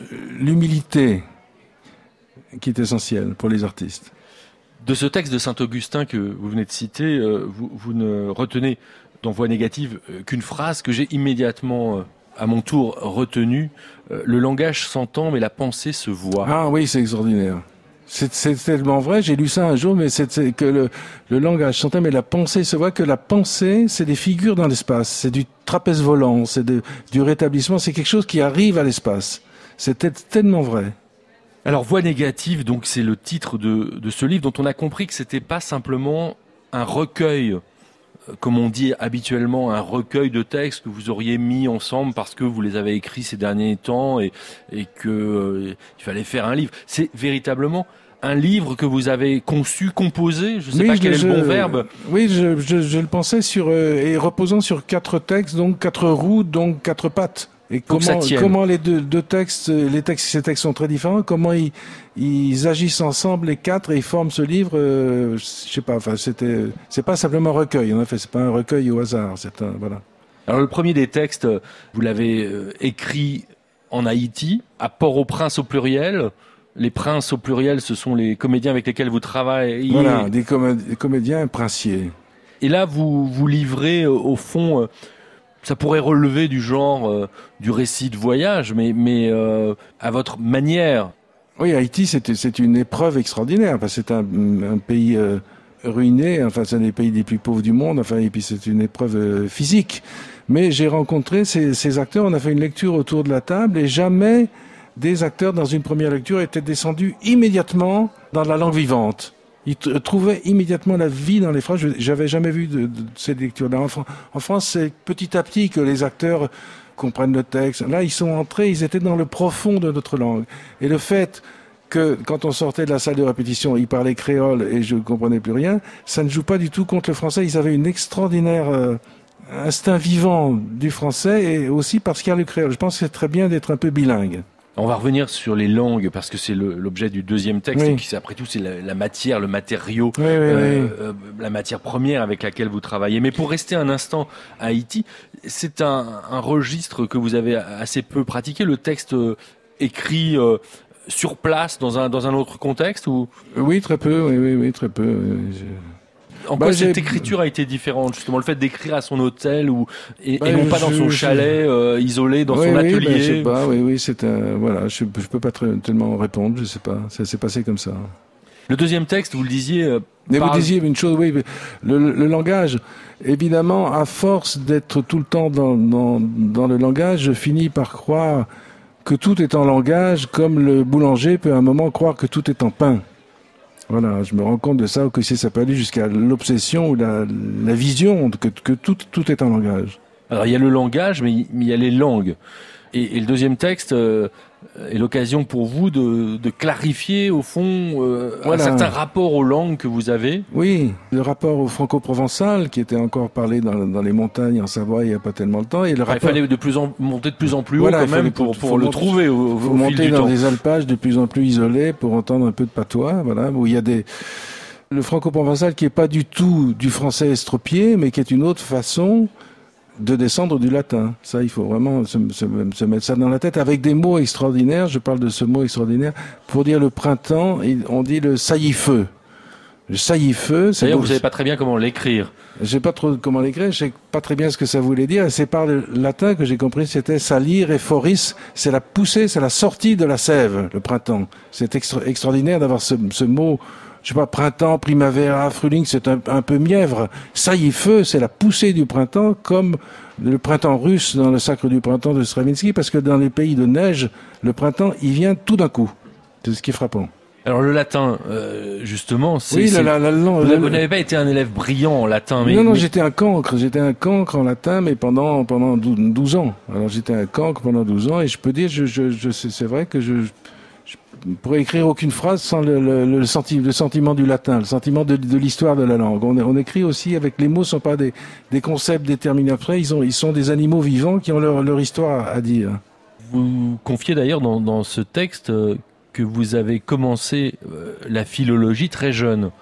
l'humilité qui est essentielle pour les artistes. De ce texte de Saint-Augustin que vous venez de citer, euh, vous, vous ne retenez dans Voix négative euh, qu'une phrase que j'ai immédiatement, euh, à mon tour, retenue. Euh, le langage s'entend, mais la pensée se voit. Ah oui, c'est extraordinaire. C'est, c'est tellement vrai, j'ai lu ça un jour, mais c'est, c'est que le, le langage s'entend, mais la pensée se voit, que la pensée, c'est des figures dans l'espace, c'est du trapèze volant, c'est de, du rétablissement, c'est quelque chose qui arrive à l'espace. C'est tellement vrai. Alors, Voix négative, donc, c'est le titre de, de ce livre dont on a compris que c'était pas simplement un recueil, comme on dit habituellement, un recueil de textes que vous auriez mis ensemble parce que vous les avez écrits ces derniers temps et, et que euh, il fallait faire un livre. C'est véritablement un livre que vous avez conçu, composé, je ne sais oui, pas je, quel je, est le bon verbe. Oui, je, je, je le pensais sur euh, et reposant sur quatre textes, donc quatre roues, donc quatre pattes. Et comment, comment les deux, deux textes, les textes, ces textes sont très différents. Comment ils, ils agissent ensemble les quatre et ils forment ce livre. Euh, je sais pas. Enfin, c'était, c'est pas simplement un recueil. En effet, c'est pas un recueil au hasard. C'est un, voilà. Alors le premier des textes, vous l'avez euh, écrit en Haïti, à Port-au-Prince au pluriel. Les princes au pluriel, ce sont les comédiens avec lesquels vous travaillez. Voilà, des, comé- des comédiens princiers. Et là, vous vous livrez euh, au fond. Euh, Ça pourrait relever du genre euh, du récit de voyage, mais, mais euh, à votre manière. Oui, Haïti, c'est, c'est une épreuve extraordinaire. Enfin, c'est un, un pays euh, ruiné. Enfin, c'est un des pays les plus pauvres du monde. Enfin, et puis c'est une épreuve euh, physique. Mais j'ai rencontré ces, ces acteurs. On a fait une lecture autour de la table et jamais des acteurs dans une première lecture étaient descendus immédiatement dans la langue vivante. Ils t- trouvaient immédiatement la vie dans les phrases. J'avais jamais vu de, de, de cette lecture-là. En, Fran- en France, c'est petit à petit que les acteurs comprennent le texte. Là, ils sont entrés, ils étaient dans le profond de notre langue. Et le fait que, quand on sortait de la salle de répétition, ils parlaient créole et je ne comprenais plus rien, ça ne joue pas du tout contre le français. Ils avaient une extraordinaire euh, instinct vivant du français et aussi parce qu'il y a le créole. Je pense que c'est très bien d'être un peu bilingue. On va revenir sur les langues parce que c'est le, l'objet du deuxième texte. Oui. Et qui, après tout, c'est la, la matière, le matériau, oui, oui, euh, oui. euh, la matière première avec laquelle vous travaillez. Mais pour rester un instant à Haïti, c'est un, un registre que vous avez assez peu pratiqué. Le texte euh, écrit euh, sur place dans un dans un autre contexte ou Oui, très peu. Oui, oui, oui, très peu. Oui, je... En bah, quoi j'ai... cette écriture a été différente, justement, le fait d'écrire à son hôtel ou et, bah, et non pas je, dans son je... chalet euh, isolé dans oui, son oui, atelier. Bah, je sais pas. Oui, oui, c'est un voilà. Je je peux pas très, tellement répondre. Je sais pas. Ça s'est passé comme ça. Le deuxième texte, vous le disiez. Euh, Mais parle... vous disiez une chose, oui, le, le, le langage. Évidemment, à force d'être tout le temps dans dans dans le langage, je finis par croire que tout est en langage, comme le boulanger peut à un moment croire que tout est en pain. Voilà, je me rends compte de ça, que ça peut aller jusqu'à l'obsession ou la, la vision, que, que tout, tout est en langage. Alors il y a le langage, mais il y a les langues. Et, et le deuxième texte euh, est l'occasion pour vous de, de clarifier, au fond, euh, voilà. un certain rapport aux langues que vous avez. Oui, le rapport au franco-provençal, qui était encore parlé dans, dans les montagnes en Savoie il n'y a pas tellement de temps. Et le enfin, rapport... Il fallait de plus en, monter de plus en plus voilà, haut quand même pour, pour le monter, trouver au, au faut fil monter du dans temps. des alpages de plus en plus isolés pour entendre un peu de patois, voilà, où il y a des... Le franco-provençal qui est pas du tout du français estropié, mais qui est une autre façon de descendre du latin. Ça, il faut vraiment se, se, se mettre ça dans la tête avec des mots extraordinaires. Je parle de ce mot extraordinaire. Pour dire le printemps, on dit le sailly-feu. Le sailly-feu, c'est... D'ailleurs, beau, vous savez pas très bien comment l'écrire. Je sais pas trop comment l'écrire, je sais pas très bien ce que ça voulait dire. C'est par le latin que j'ai compris, c'était salir et foris. C'est la poussée, c'est la sortie de la sève, le printemps. C'est extra- extraordinaire d'avoir ce, ce mot... Je sais pas, printemps, primavera, frühling, c'est un, un peu mièvre. Sailly-feu, c'est la poussée du printemps, comme le printemps russe dans le Sacre du printemps de Stravinsky, parce que dans les pays de neige, le printemps, il vient tout d'un coup. C'est ce qui est frappant. Alors le latin, euh, justement, c'est... Oui, c'est... La, la, la, vous, la, vous n'avez pas été un élève brillant en latin, mais... Non, non, mais... j'étais un cancre. J'étais un cancre en latin, mais pendant pendant douze ans. Alors j'étais un cancre pendant douze ans, et je peux dire, je, je, je, c'est vrai que je... je pourrais écrire aucune phrase sans le, le, le, senti, le sentiment du latin, le sentiment de, de l'histoire de la langue. On, on écrit aussi avec les mots, ne sont pas des, des concepts déterminés après, ils, ont, ils sont des animaux vivants qui ont leur, leur histoire à, à dire. Vous confiez d'ailleurs dans, dans ce texte euh, que vous avez commencé euh, la philologie très jeune.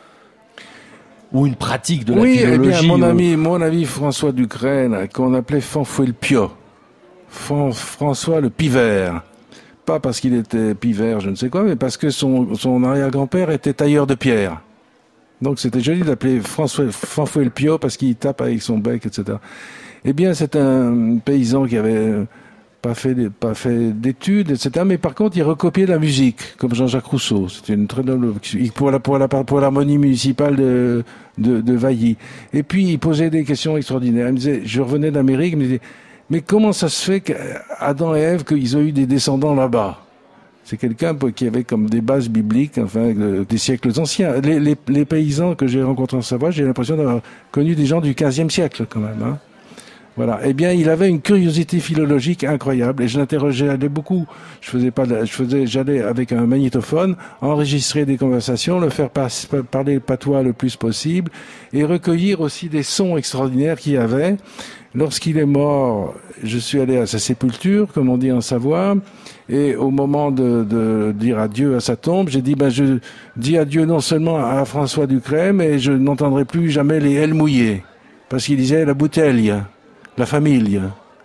Ou une pratique de la oui, philologie. Oui, eh bien, mon ou... ami, mon ami François Ducrène, qu'on appelait Fanfouet le Piot. Fran- François le Pivert. Pas parce qu'il était pivert, je ne sais quoi, mais parce que son, son arrière-grand-père était tailleur de pierre. Donc c'était joli d'appeler François Fanfouet le Pio parce qu'il tape avec son bec, et cetera. Eh bien, c'est un paysan qui avait pas fait, pas fait d'études, et cetera. Mais par contre, il recopiait la musique, comme Jean-Jacques Rousseau. C'était une très noble, pour la, pour la, pour l'harmonie municipale de, de, de Vailly. Et puis, il posait des questions extraordinaires. Il me disait, je revenais d'Amérique, il me disait, mais comment ça se fait qu'Adam et Ève, qu'ils ont eu des descendants là-bas? C'est quelqu'un qui avait comme des bases bibliques, enfin, des siècles anciens. Les, les, les paysans que j'ai rencontrés en Savoie, j'ai l'impression d'avoir connu des gens du quinzième siècle, quand même, hein. Voilà. Eh bien, il avait une curiosité philologique incroyable et je l'interrogeais, j'allais beaucoup. Je faisais pas, de, je faisais, j'allais avec un magnétophone enregistrer des conversations, le faire pas, parler le patois le plus possible et recueillir aussi des sons extraordinaires qu'il y avait. Lorsqu'il est mort, je suis allé à sa sépulture, comme on dit en Savoie, et au moment de, de dire adieu à sa tombe, j'ai dit, ben, je dis adieu non seulement à François Ducret, mais je n'entendrai plus jamais les L mouillées. Parce qu'il disait la bouteille. La famille.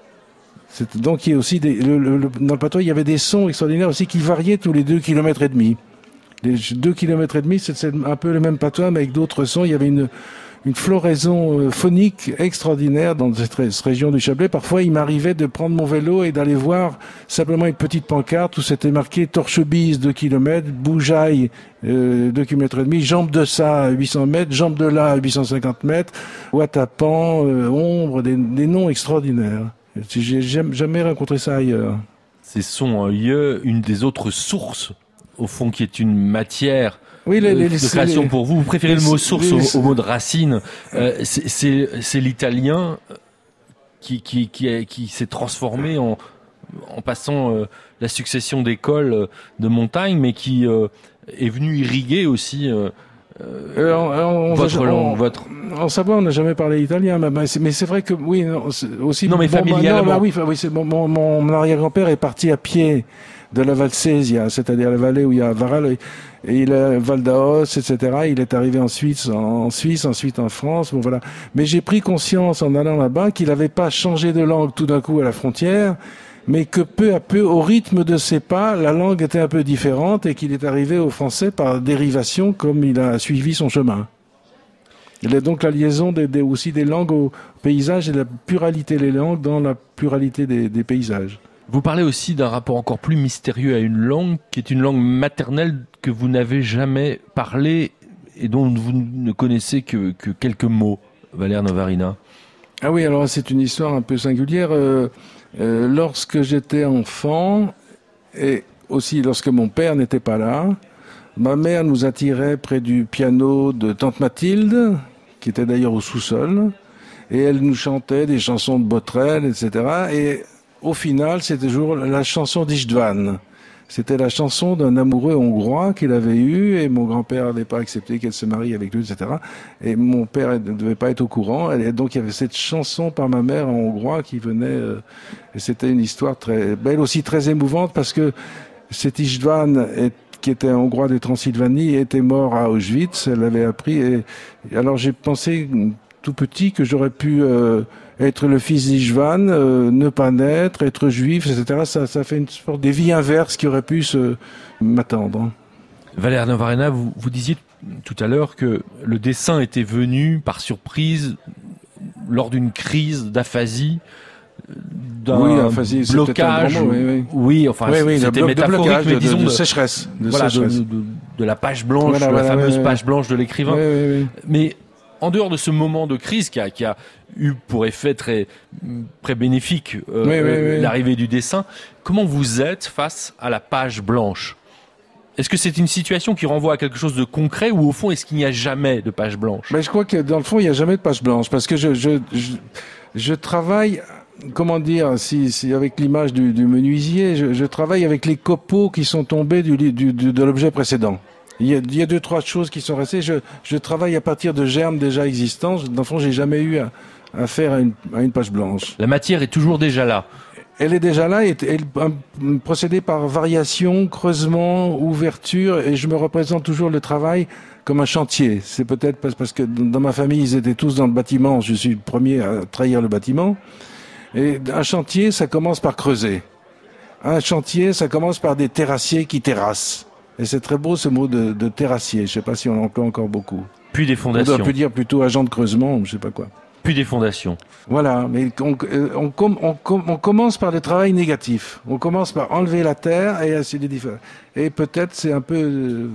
C'est, donc il y a aussi des, le, le, dans le patois il y avait des sons extraordinaires aussi qui variaient tous les deux kilomètres et demi. Les deux kilomètres et demi, c'est, c'est un peu le même patois mais avec d'autres sons. Il y avait une une floraison phonique extraordinaire dans cette, cette région du Chablais. Parfois, il m'arrivait de prendre mon vélo et d'aller voir simplement une petite pancarte où c'était marqué Torchebise deux kilomètres, Boujaille euh, deux kilomètres et demi, Jambe de ça huit cents mètres, Jambe de là huit cent cinquante mètres, Ouatapan, euh, Ombre, des, des noms extraordinaires. J'ai jamais rencontré ça ailleurs. Ces sont lieux, une des autres sources, au fond, qui est une matière oui, les, les, de création les, pour vous. Vous préférez les, le mot source les, au, au mot de racine. Euh, c'est, c'est, c'est l'italien qui, qui, qui, qui s'est transformé en, en passant euh, la succession d'écoles de montagne, mais qui euh, est venu irriguer aussi euh, euh, on, on, votre on, langue. On, votre... En Savoie, on n'a jamais parlé italien, mais c'est, mais c'est vrai que oui, non, aussi. Non, mais bon, familialement. Non, bah, oui, oui, c'est, mon, mon, mon arrière-grand-père est parti à pied de la Valsesia, c'est-à-dire la vallée où il y a Varal, et il a Val d'Aos, et cetera. Il est arrivé en Suisse, en Suisse, ensuite en France, bon voilà. Mais j'ai pris conscience en allant là-bas qu'il n'avait pas changé de langue tout d'un coup à la frontière, mais que peu à peu, au rythme de ses pas, la langue était un peu différente et qu'il est arrivé au français par dérivation comme il a suivi son chemin. Il y a donc la liaison des, des, aussi des langues au paysage et la pluralité des langues dans la pluralité des, des paysages. Vous parlez aussi d'un rapport encore plus mystérieux à une langue qui est une langue maternelle que vous n'avez jamais parlé et dont vous ne connaissez que, que quelques mots, Valère Novarina. Ah oui, alors c'est une histoire un peu singulière. Euh, euh, lorsque j'étais enfant et aussi lorsque mon père n'était pas là, ma mère nous attirait près du piano de Tante Mathilde, qui était d'ailleurs au sous-sol, et elle nous chantait des chansons de Botrel, et cetera. Et au final, c'était toujours la chanson d'István. C'était la chanson d'un amoureux hongrois qu'il avait eu, et mon grand-père n'avait pas accepté qu'elle se marie avec lui, et cetera. Et mon père ne devait pas être au courant. Et donc il y avait cette chanson par ma mère en hongrois qui venait, euh, et c'était une histoire très belle, aussi très émouvante, parce que cet István est qui était un Hongrois de Transylvanie, était mort à Auschwitz, elle l'avait appris, et alors j'ai pensé tout petit que j'aurais pu euh, être le fils d'István, euh, ne pas naître, être juif, et cetera. Ça, ça fait une sorte des vies inverses qui auraient pu se m'attendre. Valère Novarina, vous, vous disiez tout à l'heure que le dessin était venu par surprise lors d'une crise d'aphasie, d'un oui, aphasie, blocage, mot, oui, oui. oui, enfin, oui, oui, c'était de métaphorique, blocage, mais de, disons de, de de sécheresse, de, voilà, sécheresse. De, de, de la page blanche, voilà, la voilà, fameuse oui, page oui. blanche de l'écrivain. Oui, oui, oui. Mais en dehors de ce moment de crise qui a, qui a eu pour effet très, très bénéfique euh, oui, oui, euh, oui. l'arrivée du dessin, comment vous êtes face à la page blanche ? Est-ce que c'est une situation qui renvoie à quelque chose de concret ou au fond est-ce qu'il n'y a jamais de page blanche ? Mais je crois que dans le fond il n'y a jamais de page blanche parce que je je je, je travaille, comment dire, si, si avec l'image du, du menuisier, je, je travaille avec les copeaux qui sont tombés du, du, du de l'objet précédent. Il y, a, il y a deux trois choses qui sont restées. Je, je travaille à partir de germes déjà existants. Dans le fond, j'ai jamais eu à, à faire à une, à une page blanche. La matière est toujours déjà là. Elle est déjà là, et elle est procédée par variation, creusement, ouverture, et je me représente toujours le travail comme un chantier. C'est peut-être parce que dans ma famille, ils étaient tous dans le bâtiment. Je suis le premier à trahir le bâtiment. Et un chantier, ça commence par creuser. Un chantier, ça commence par des terrassiers qui terrassent. Et c'est très beau ce mot de, de terrassier. Je ne sais pas si on l'emploie encore beaucoup. Puis des fondations. On doit plus dire plutôt agent de creusement, je ne sais pas quoi. Puis des fondations. Voilà, mais on, on, on, on, on commence par des travaux négatifs. On commence par enlever la terre et ainsi de suite. Et peut-être c'est un peu,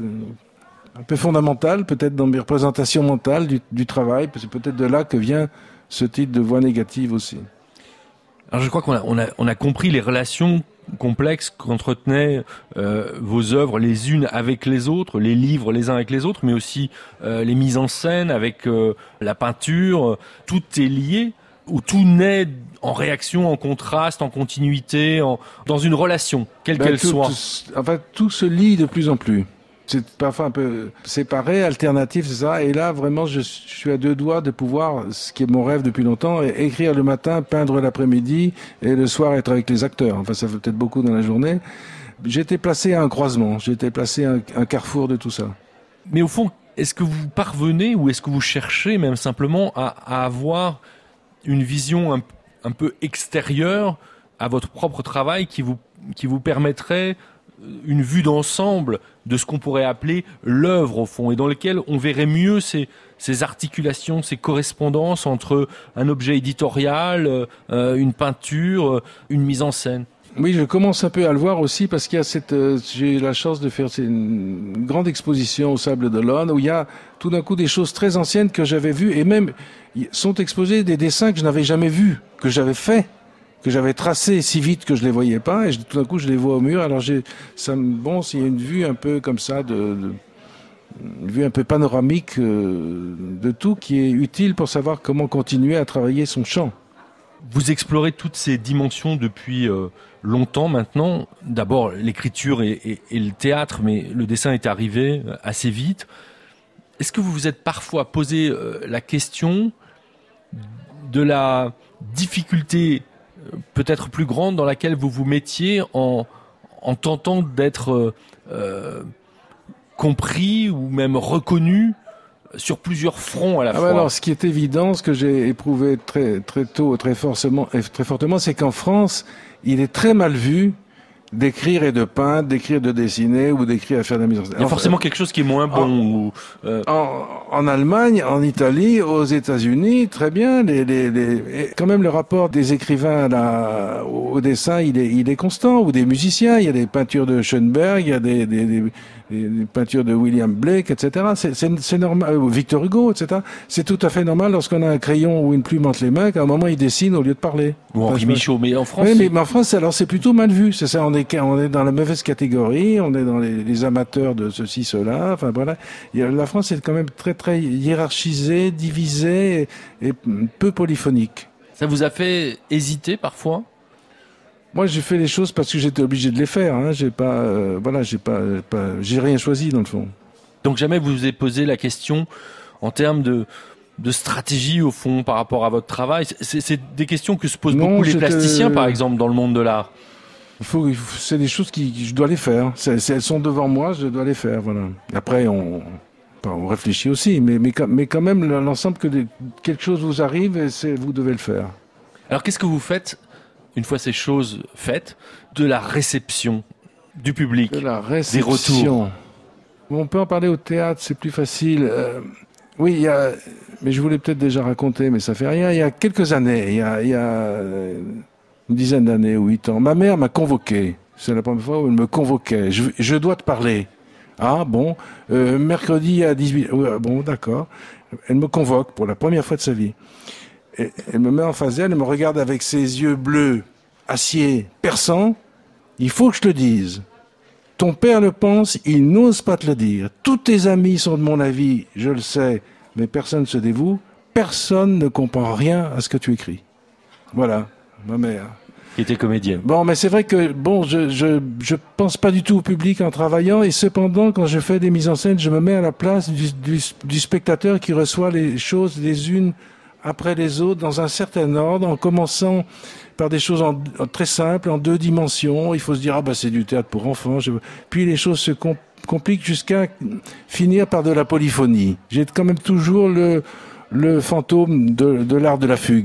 un peu fondamental, peut-être dans mes représentations mentales du, du travail, c'est peut-être de là que vient ce titre de voix négative aussi. Alors je crois qu'on a, on a, on a compris les relations complexes qu'entretenaient euh, vos œuvres les unes avec les autres, les livres les uns avec les autres, mais aussi euh, les mises en scène avec euh, la peinture. Tout est lié, ou tout naît en réaction, en contraste, en continuité, en, dans une relation, quelle ben, qu'elle tout, soit. Tout, enfin, tout se lie de plus en plus. C'est parfois un peu séparé, alternatif, c'est ça. Et là, vraiment, je, je suis à deux doigts de pouvoir, ce qui est mon rêve depuis longtemps, écrire le matin, peindre l'après-midi, et le soir être avec les acteurs. Enfin, ça fait peut-être beaucoup dans la journée. J'ai été placé à un croisement, j'ai été placé à un, un carrefour de tout ça. Mais au fond, est-ce que vous parvenez, ou est-ce que vous cherchez même simplement à, à avoir une vision un, un peu extérieure à votre propre travail qui vous, qui vous permettrait une vue d'ensemble de ce qu'on pourrait appeler l'œuvre au fond, et dans lequel on verrait mieux ces, ces articulations, ces correspondances entre un objet éditorial, euh, une peinture, une mise en scène. Oui, je commence un peu à le voir aussi parce qu'il y a cette, euh, j'ai eu la chance de faire une grande exposition au Sable d'Olonne où il y a tout d'un coup des choses très anciennes que j'avais vues, et même sont exposés des dessins que je n'avais jamais vus, que j'avais faits, que j'avais tracé si vite que je les voyais pas, et je, tout d'un coup je les vois au mur. Alors j'ai, ça me, bon, c'est une vue un peu comme ça, de, de une vue un peu panoramique euh, de tout, qui est utile pour savoir comment continuer à travailler son champ. Vous explorez toutes ces dimensions depuis euh, longtemps maintenant. D'abord l'écriture et, et, et le théâtre, mais le dessin est arrivé assez vite. Est-ce que vous vous êtes parfois posé euh, la question de la difficulté peut-être plus grande dans laquelle vous vous mettiez en, en tentant d'être euh, compris ou même reconnu sur plusieurs fronts à la ah fois? bah alors, ce qui est évident, ce que j'ai éprouvé très, très tôt, très fortement, très fortement, c'est qu'en France, il est très mal vu d'écrire et de peindre, d'écrire, de dessiner ou d'écrire à faire de la mise en scène. Il y a forcément quelque chose qui est moins bon. En, ou, euh... en, en Allemagne, en Italie, aux États-Unis, très bien. Les, les, les, quand même, le rapport des écrivains là, au dessin, il est, il est constant. Ou des musiciens, il y a des peintures de Schoenberg, il y a des, des, des, des peintures de William Blake, et cetera. C'est, c'est, c'est normal. Ou Victor Hugo, et cetera. C'est tout à fait normal lorsqu'on a un crayon ou une plume entre les mains qu'à un moment il dessine au lieu de parler. Ou Henri Michaud, mais en France. Oui, mais, mais en France, alors c'est plutôt mal vu. C'est ça. On est, on est dans la mauvaise catégorie. On est dans les, les amateurs de ceci, cela. Enfin voilà. Il y a, la France est quand même très très hiérarchisée, divisée et, et peu polyphonique. Ça vous a fait hésiter parfois? Moi, j'ai fait les choses parce que j'étais obligé de les faire. Hein. J'ai pas, euh, voilà, j'ai pas, pas, j'ai rien choisi dans le fond. Donc jamais vous vous êtes posé la question en termes de de stratégie au fond par rapport à votre travail. C'est, c'est des questions que se posent non, beaucoup les plasticiens, par exemple, dans le monde de l'art. Il faut, c'est des choses qui, je dois les faire. C'est, c'est, elles sont devant moi, je dois les faire. Voilà. Après, on, on réfléchit aussi, mais, mais, mais quand même, l'ensemble que des, quelque chose vous arrive, et c'est, vous devez le faire. Alors, qu'est-ce que vous faites une fois ces choses faites, de la réception du public, de la réception. Des retours? On peut en parler au théâtre, c'est plus facile. Euh, oui, il y a, mais je voulais peut-être déjà raconter, mais ça fait rien. Il y a quelques années, il y a, il y a une dizaine d'années ou huit ans, ma mère m'a convoqué. C'est la première fois où elle me convoquait. Je, je dois te parler. Ah bon, euh, mercredi à dix-huit heures. Ouais, bon, d'accord. Elle me convoque pour la première fois de sa vie. Et elle me met en face d'elle, elle me regarde avec ses yeux bleus, acier, perçants. Il faut que je te dise. Ton père le pense, il n'ose pas te le dire. Tous tes amis sont de mon avis, je le sais, mais personne ne se dévoue. Personne ne comprend rien à ce que tu écris. Voilà, ma mère. Qui était comédienne. Bon, mais c'est vrai que, bon, je, je, je pense pas du tout au public en travaillant, et cependant, quand je fais des mises en scène, je me mets à la place du, du, du spectateur qui reçoit les choses les unes après les autres, dans un certain ordre, en commençant par des choses en, en, très simples, en deux dimensions. Il faut se dire, ah bah c'est du théâtre pour enfants. Je... Puis les choses se com- compliquent jusqu'à finir par de la polyphonie. J'ai quand même toujours le, le fantôme de, de l'art de la fugue.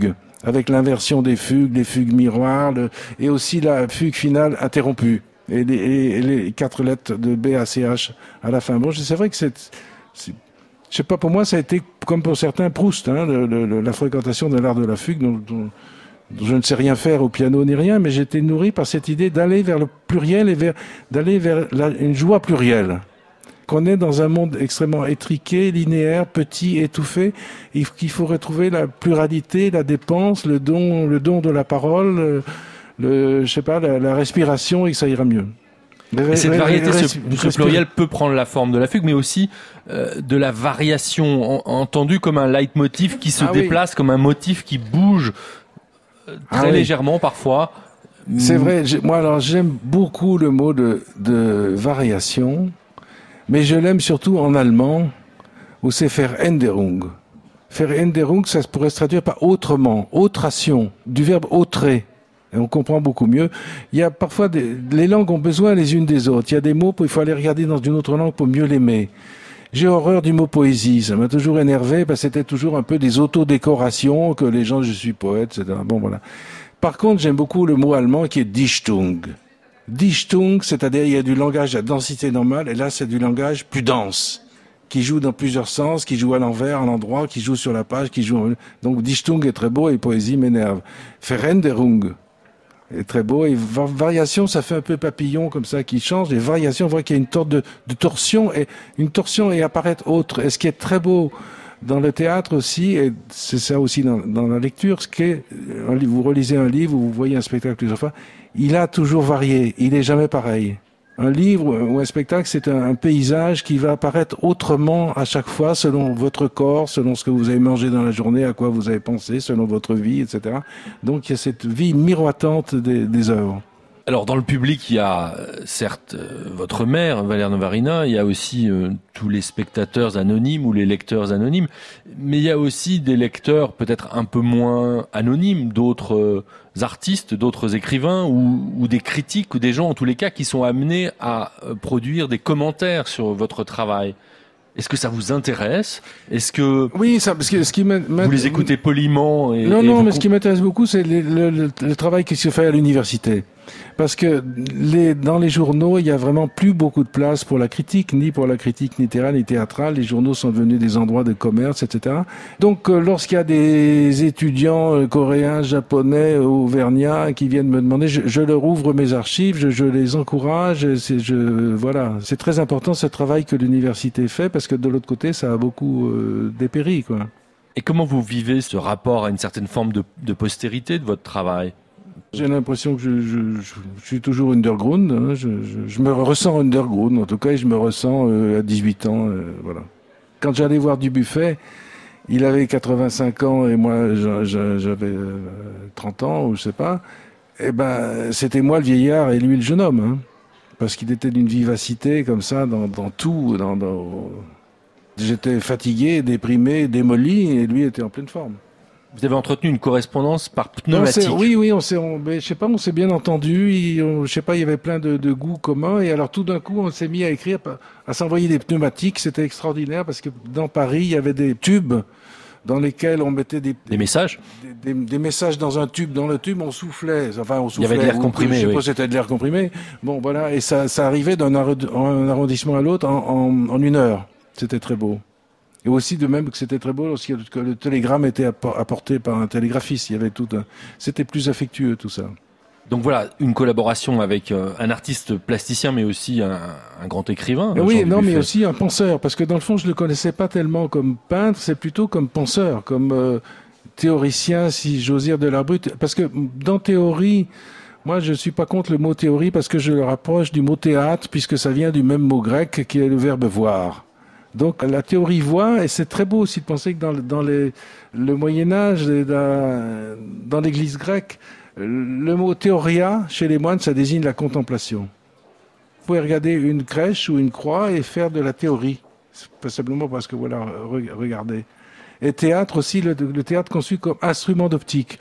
avec l'inversion des fugues, les fugues miroirs, le, et aussi la fugue finale interrompue, et les, et les quatre lettres de B à C H à la fin. Bon, c'est vrai que c'est, c'est je sais pas, pour moi, ça a été, comme pour certains, Proust, hein, le, le, la fréquentation de l'art de la fugue, dont, dont, dont je ne sais rien faire au piano ni rien, mais j'étais nourri par cette idée d'aller vers le pluriel et vers, d'aller vers la, une joie plurielle. Qu'on est dans un monde extrêmement étriqué, linéaire, petit, étouffé, et qu'il faut retrouver la pluralité, la dépense, le don, le don de la parole, le, le je sais pas, la, la respiration, et que ça ira mieux. Et cette variété, ce, ce pluriel peut prendre la forme de la fugue, mais aussi euh, de la variation, en, entendue comme un leitmotiv qui se ah, déplace, oui. comme un motif qui bouge euh, très ah, légèrement oui. parfois. C'est vrai. Moi, alors, j'aime beaucoup le mot de, de variation, mais je l'aime surtout en allemand, où c'est Veränderung. Veränderung, ça pourrait se traduire par autrement, autration, du verbe autrer. Et on comprend beaucoup mieux. Il y a parfois des, les langues ont besoin les unes des autres. Il y a des mots où il faut aller regarder dans une autre langue pour mieux l'aimer. J'ai horreur du mot poésie. Ça m'a toujours énervé parce que c'était toujours un peu des autodécorations que les gens, je suis poète, et cetera. Bon, voilà. Par contre, j'aime beaucoup le mot allemand qui est Dichtung. Dichtung, c'est-à-dire il y a du langage à densité normale et là c'est du langage plus dense, qui joue dans plusieurs sens, qui joue à l'envers, à l'endroit, qui joue sur la page, qui joue... Donc Dichtung est très beau et poésie m'énerve. Veränderung est très beau, et variation, ça fait un peu papillon comme ça qui change. Les variations, on voit qu'il y a une sorte de, de torsion, et une torsion et apparaître autre. Et ce qui est très beau dans le théâtre aussi, et c'est ça aussi dans, dans la lecture, ce qui est, vous relisez un livre, vous voyez un spectacle plusieurs fois, il a toujours varié, il est jamais pareil. Un livre ou un spectacle, c'est un, un paysage qui va apparaître autrement à chaque fois, selon votre corps, selon ce que vous avez mangé dans la journée, à quoi vous avez pensé, selon votre vie, et cetera. Donc il y a cette vie miroitante des, des œuvres. Alors dans le public, il y a certes euh, votre mère, Valère Novarina, il y a aussi euh, tous les spectateurs anonymes ou les lecteurs anonymes, mais il y a aussi des lecteurs peut-être un peu moins anonymes, d'autres euh, artistes, d'autres écrivains ou, ou des critiques ou des gens en tous les cas qui sont amenés à euh, produire des commentaires sur votre travail. Est-ce que ça vous intéresse ? Est-ce que oui, ça, parce que ce qui vous les écoutez poliment et, non, et non, vous... mais ce qui m'intéresse beaucoup, c'est le, le, le, le travail qui se fait à l'université. Parce que les, dans les journaux, il y a vraiment plus beaucoup de place pour la critique, ni pour la critique littérale ni théâtrale. Les journaux sont devenus des endroits de commerce, et cetera. Donc, euh, lorsqu'il y a des étudiants euh, coréens, japonais, auvergnats qui viennent me demander, je, je leur ouvre mes archives, je, je les encourage. C'est, je, voilà, c'est très important ce travail que l'université fait, parce que de l'autre côté, ça a beaucoup euh, dépéri, quoi. Et comment vous vivez ce rapport à une certaine forme de, de postérité de votre travail ? J'ai l'impression que je, je, je, je suis toujours underground. Hein. Je, je, je me ressens underground, en tout cas, et je me ressens euh, à dix-huit ans. Euh, voilà. Quand j'allais voir Dubuffet, il avait quatre-vingt-cinq ans et moi j'avais euh, trente ans, ou je sais pas. Et ben, c'était moi le vieillard et lui le jeune homme, hein. Parce qu'il était d'une vivacité comme ça dans, dans tout. Dans, dans... J'étais fatigué, déprimé, démoli, et lui était en pleine forme. Vous avez entretenu une correspondance par pneumatique. Oui, oui, on s'est, on, je sais pas, on s'est bien entendu. Et on, je sais pas, il y avait plein de, de goûts communs. Et alors tout d'un coup, on s'est mis à écrire, à s'envoyer des pneumatiques. C'était extraordinaire parce que dans Paris, il y avait des tubes dans lesquels on mettait des, des messages, des, des, des messages dans un tube. Dans le tube, on soufflait. Enfin, on soufflait. Il y avait de l'air comprimé. Je sais oui. pas, c'était de l'air comprimé. Bon, voilà, et ça, ça arrivait d'un arrondissement à l'autre en, en, en une heure. C'était très beau. Et aussi de même que c'était très beau lorsque le télégramme était apporté par un télégraphiste. Il y avait tout un... C'était plus affectueux tout ça. Donc voilà, une collaboration avec euh, un artiste plasticien, mais aussi un, un grand écrivain. Oui, non, mais aussi un penseur, parce que dans le fond, je le connaissais pas tellement comme peintre, c'est plutôt comme penseur, comme euh, théoricien, si j'ose dire, de l'art brut. Parce que dans théorie, moi, je suis pas contre le mot théorie parce que je le rapproche du mot théâtre, puisque ça vient du même mot grec qui est le verbe voir. Donc la théorie voit, et c'est très beau aussi de penser que dans, dans les, le Moyen-Âge, dans, dans l'Église grecque, le mot théoria, chez les moines, ça désigne la contemplation. Vous pouvez regarder une crèche ou une croix et faire de la théorie. C'est pas simplement parce que, voilà, regardez. Et théâtre aussi, le, le théâtre conçu comme instrument d'optique.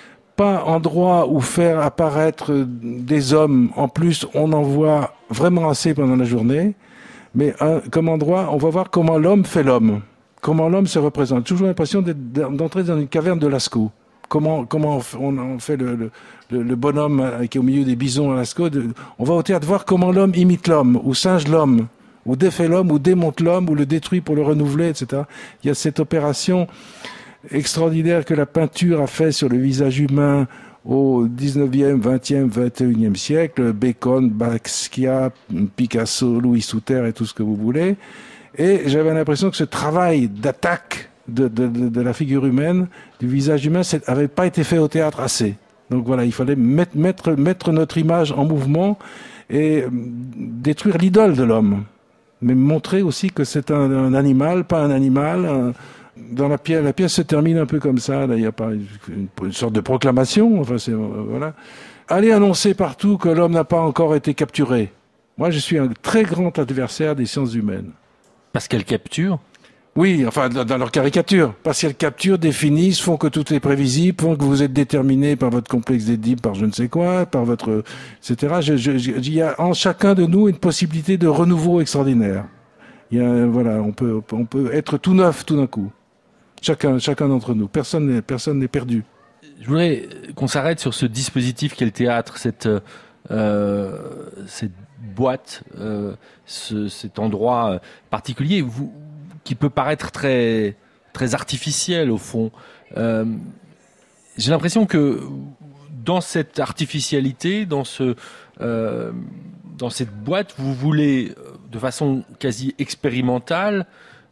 Pas endroit où faire apparaître des hommes. En plus, on en voit vraiment assez pendant la journée. Mais un, comme endroit, on va voir comment l'homme fait l'homme. Comment l'homme se représente. Toujours l'impression d'être, d'entrer dans une caverne de Lascaux. comment comment on, on fait le, le, le bonhomme qui est au milieu des bisons à Lascaux. On va au théâtre voir comment l'homme imite l'homme, ou singe l'homme, ou défait l'homme, ou démonte l'homme, ou le détruit pour le renouveler, et cetera. Il y a cette opération extraordinaire que la peinture a fait sur le visage humain au dix-neuvième, vingtième, vingt et unième siècle, Bacon, Basquiat, Picasso, Louis Souter et tout ce que vous voulez. Et j'avais l'impression que ce travail d'attaque de, de, de, de la figure humaine, du visage humain, n'avait pas été fait au théâtre assez. Donc voilà, il fallait mettre, mettre, mettre notre image en mouvement et détruire l'idole de l'homme. Mais montrer aussi que c'est un, un animal, pas un animal. Un, dans la pièce, la pièce se termine un peu comme ça. Là, il y a pas une, une sorte de proclamation. Enfin, c'est voilà. Allez annoncer partout que l'homme n'a pas encore été capturé. Moi, je suis un très grand adversaire des sciences humaines. Parce qu'elles capturent ? Oui, enfin, dans leur caricature. Parce qu'elles capturent, définissent, font que tout est prévisible, font que vous êtes déterminé par votre complexe d'Édipe, par je ne sais quoi, par votre, et cetera. Je, je, je, il y a en chacun de nous une possibilité de renouveau extraordinaire. Il y a, voilà, on peut, on peut être tout neuf tout d'un coup. Chacun, chacun d'entre nous. Personne n'est, personne n'est perdu. Je voudrais qu'on s'arrête sur ce dispositif qu'est le théâtre, cette, euh, cette boîte, euh, ce, cet endroit particulier vous, qui peut paraître très, très artificiel au fond. Euh, j'ai l'impression que dans cette artificialité, dans, ce, euh, dans cette boîte, vous voulez, de façon quasi expérimentale,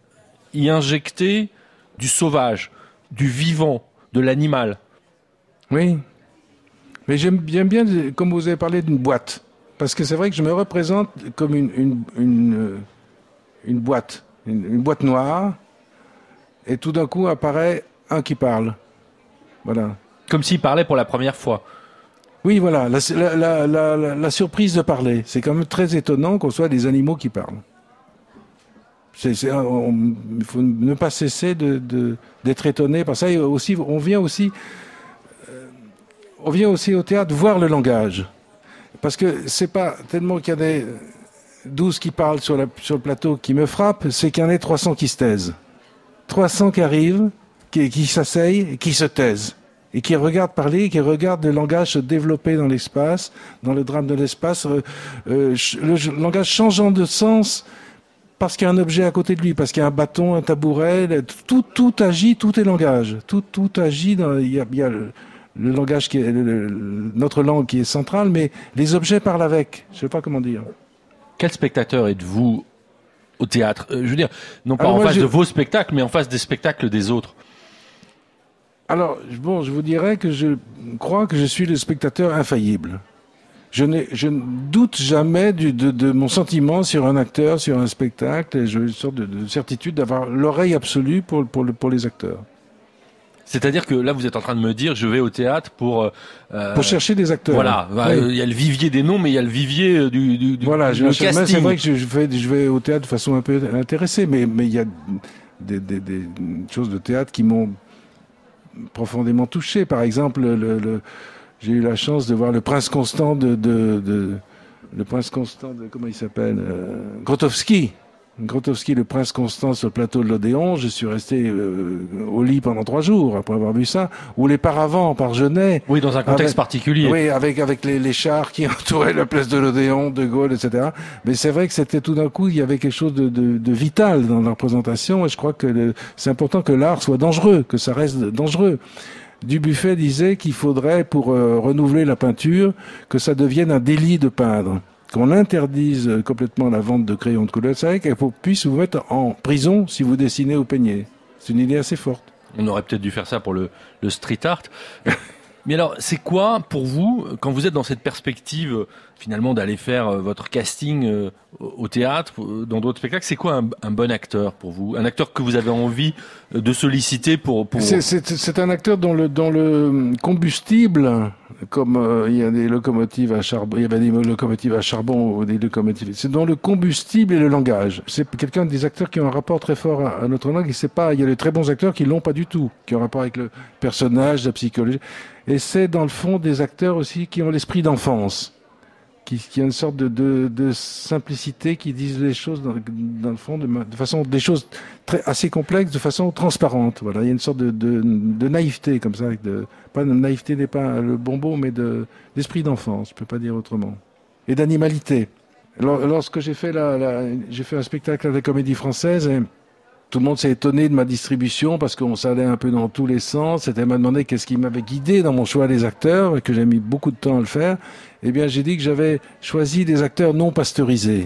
y injecter du sauvage, du vivant, de l'animal. Oui, mais j'aime, j'aime bien, comme vous avez parlé d'une boîte, parce que c'est vrai que je me représente comme une, une, une, une boîte. Une, une boîte noire, et tout d'un coup apparaît un qui parle. Voilà. Comme s'il parlait pour la première fois. Oui, voilà, la, la, la, la, la surprise de parler. C'est quand même très étonnant qu'on soit des animaux qui parlent. C'est, c'est, on, il faut ne pas cesser de, de, d'être étonné par ça. Et aussi, on vient aussi, euh, on vient aussi au théâtre voir le langage. Parce que c'est pas tellement qu'il y a des douze qui parlent sur, la, sur le plateau qui me frappent, c'est qu'il y en ait trois cents qui se taisent. trois cents qui arrivent, qui, qui s'asseyent et qui se taisent. Et qui regardent parler, et qui regardent le langage se développer dans l'espace, dans le drame de l'espace, euh, euh, le langage changeant de sens parce qu'il y a un objet à côté de lui, parce qu'il y a un bâton, un tabouret, tout, tout agit, tout est langage. Tout, tout agit, dans, il y a, il y a le, le langage qui est, le, le, notre langue qui est centrale, mais les objets parlent avec. Je ne sais pas comment dire. Quel spectateur êtes-vous au théâtre ? euh, Je veux dire, non pas Alors en moi, face je... de vos spectacles, mais en face des spectacles des autres. Alors, bon, je vous dirais que je crois que je suis le spectateur infaillible. Je, n'ai, je ne doute jamais du, de, de mon sentiment sur un acteur, sur un spectacle, et j'ai une sorte de, de certitude d'avoir l'oreille absolue pour, pour, le, pour les acteurs. C'est-à-dire que là, vous êtes en train de me dire, je vais au théâtre pour... Euh, pour chercher des acteurs. Voilà, oui. Il y a le vivier des noms, mais il y a le vivier du, du, du, voilà, du je, casting. C'est vrai que je, je, vais, je vais au théâtre de façon un peu intéressée, mais, mais il y a des, des, des choses de théâtre qui m'ont profondément touché. Par exemple, le, le, j'ai eu la chance de voir le Prince Constant de... de, de le Prince Constant de... Comment il s'appelle euh, Grotowski. Grotowski, le Prince Constant sur le plateau de l'Odéon. Je suis resté euh, au lit pendant trois jours après avoir vu ça. Ou les Paravents par Genet. Oui, dans un contexte avec, particulier. Oui, avec avec les, les chars qui entouraient la place de l'Odéon, De Gaulle, et cetera. Mais c'est vrai que c'était tout d'un coup, il y avait quelque chose de, de, de vital dans la représentation. Et je crois que le, c'est important que l'art soit dangereux, que ça reste dangereux. Dubuffet disait qu'il faudrait, pour euh, renouveler la peinture, que ça devienne un délit de peindre. Qu'on interdise complètement la vente de crayons de couleur sec et qu'on puisse vous mettre en prison si vous dessinez ou peignez. C'est une idée assez forte. On aurait peut-être dû faire ça pour le, le street art. Mais alors, c'est quoi pour vous, quand vous êtes dans cette perspective finalement d'aller faire votre casting au théâtre, dans d'autres spectacles, c'est quoi un, un bon acteur pour vous ? Un acteur que vous avez envie de solliciter pour... pour... C'est, c'est, c'est un acteur dont le, dont le combustible, comme euh, il y a des locomotives à charbon, il y avait des locomotives à charbon ou des locomotives, c'est dont le combustible et le langage. C'est quelqu'un des acteurs qui ont un rapport très fort à, à notre langue. Et c'est pas, il y a de très bons acteurs qui l'ont pas du tout, qui ont un rapport avec le personnage, la psychologie. Et c'est dans le fond des acteurs aussi qui ont l'esprit d'enfance, qui, qui a une sorte de, de, de simplicité, qui disent les choses dans, dans le fond de, de façon, des choses très assez complexes de façon transparente. Voilà, il y a une sorte de, de, de naïveté comme ça, de, pas de naïveté n'est pas le bon mot, mais de d'esprit d'enfance, je peux pas dire autrement, et d'animalité. Lorsque j'ai fait la, la j'ai fait un spectacle à la Comédie Française. Et tout le monde s'est étonné de ma distribution parce qu'on s'allait un peu dans tous les sens. C'était m'a demandé qu'est-ce qui m'avait guidé dans mon choix des acteurs, et que j'ai mis beaucoup de temps à le faire. Eh bien, j'ai dit que j'avais choisi des acteurs non pasteurisés.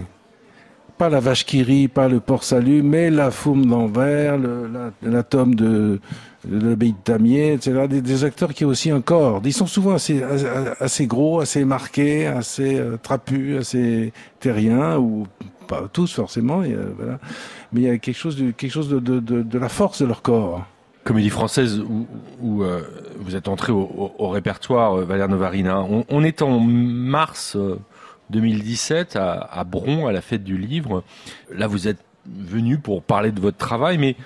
Pas la vache qui rit, pas le porc salut, mais la fourme d'Anvers, le, la, la tome de, de l'abbaye de Damiens, et cetera. Des, des acteurs qui ont aussi un corps. Ils sont souvent assez, assez gros, assez marqués, assez euh, trapus, assez terriens, ou pas tous forcément, et, euh, voilà. Mais il y a quelque chose, de, quelque chose de, de, de, de la force de leur corps. Comédie Française où, où euh, vous êtes entré au, au, au répertoire, euh, Valère Novarina. On, on est en mars euh, deux mille dix-sept à, à Bron, à la fête du livre. Là, vous êtes venu pour parler de votre travail, mais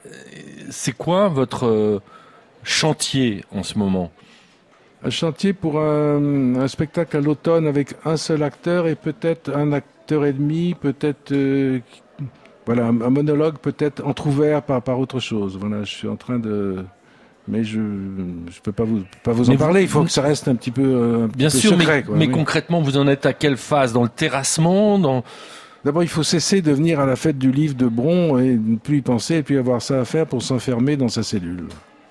c'est quoi votre euh, chantier en ce moment ? Un chantier pour un, un spectacle à l'automne avec un seul acteur et peut-être un acteur et demi, peut-être euh, voilà, un, un monologue peut-être entrouvert par, par autre chose. Voilà, je suis en train de... Mais je je peux pas vous pas vous en mais parler. Vous, il faut vous... que ça reste un petit peu un bien petit sûr, peu secret, mais, quoi, mais oui. Concrètement, vous en êtes à quelle phase ? Dans le terrassement, dans... D'abord, il faut cesser de venir à la fête du livre de Bron et ne plus y penser et puis avoir ça à faire pour s'enfermer dans sa cellule.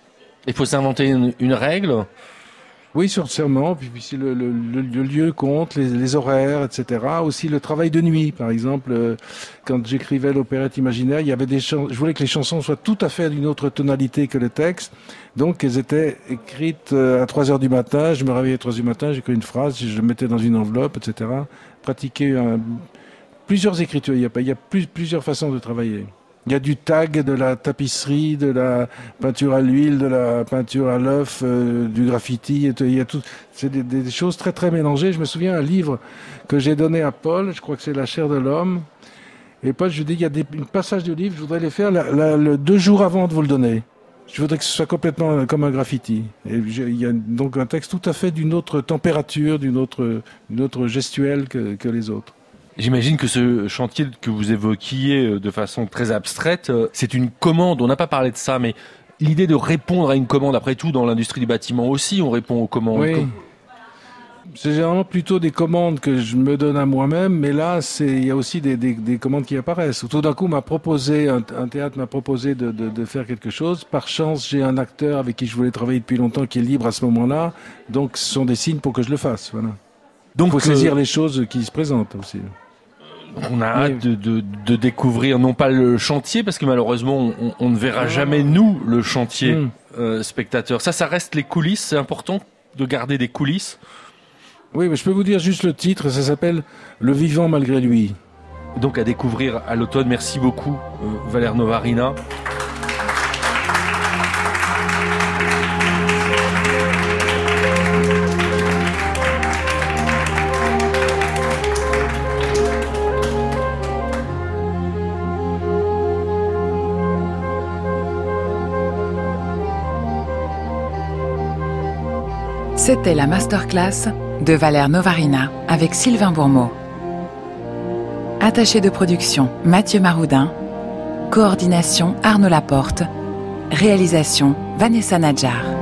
Il faut s'inventer une, une règle ? Oui, sûrement. Puis, puis si le, le, le, le lieu compte, les, les horaires, et cetera. Aussi le travail de nuit, par exemple. Euh, quand j'écrivais l'opérette imaginaire, il y avait des chansons. Je voulais que les chansons soient tout à fait d'une autre tonalité que le texte. Donc, elles étaient écrites à trois heures du matin. Je me réveillais à trois heures du matin, j'écrivais une phrase, je le mettais dans une enveloppe, et cetera. Pratiquer un, plusieurs écritures. Il y a, il y a plus, plusieurs façons de travailler. Il y a du tag, de la tapisserie, de la peinture à l'huile, de la peinture à l'œuf, euh, du graffiti. Il y a tout. C'est des, des choses très très mélangées. Je me souviens un livre que j'ai donné à Paul. Je crois que c'est La chair de l'homme. Et Paul, je lui dis, il y a des passages du livre. Je voudrais les faire la, la, le deux jours avant de vous le donner. Je voudrais que ce soit complètement comme un graffiti. Et il y a donc un texte tout à fait d'une autre température, d'une autre, d'une autre gestuelle que, que les autres. J'imagine que ce chantier que vous évoquiez de façon très abstraite, c'est une commande. On n'a pas parlé de ça, mais l'idée de répondre à une commande, après tout, dans l'industrie du bâtiment aussi, on répond aux commandes. Oui. C'est généralement plutôt des commandes que je me donne à moi-même, mais là, c'est, il y a aussi des, des, des commandes qui apparaissent. Tout d'un coup, m'a proposé, un, un théâtre m'a proposé de, de, de faire quelque chose. Par chance, j'ai un acteur avec qui je voulais travailler depuis longtemps qui est libre à ce moment-là. Donc, ce sont des signes pour que je le fasse. Voilà. Donc, il faut saisir euh... les choses qui se présentent aussi. On a hâte de, de, de découvrir non pas le chantier, parce que malheureusement on, on ne verra jamais nous le chantier mmh. euh, spectateur. Ça, ça reste les coulisses. C'est important de garder des coulisses. Oui, mais je peux vous dire juste le titre. Ça s'appelle Le vivant malgré lui. Donc à découvrir à l'automne. Merci beaucoup, euh, Valère Novarina. C'était la masterclass de Valère Novarina avec Sylvain Bourmeau. Attaché de production, Mathieu Maroudin. Coordination, Arnaud Laporte. Réalisation, Vanessa Nadjar.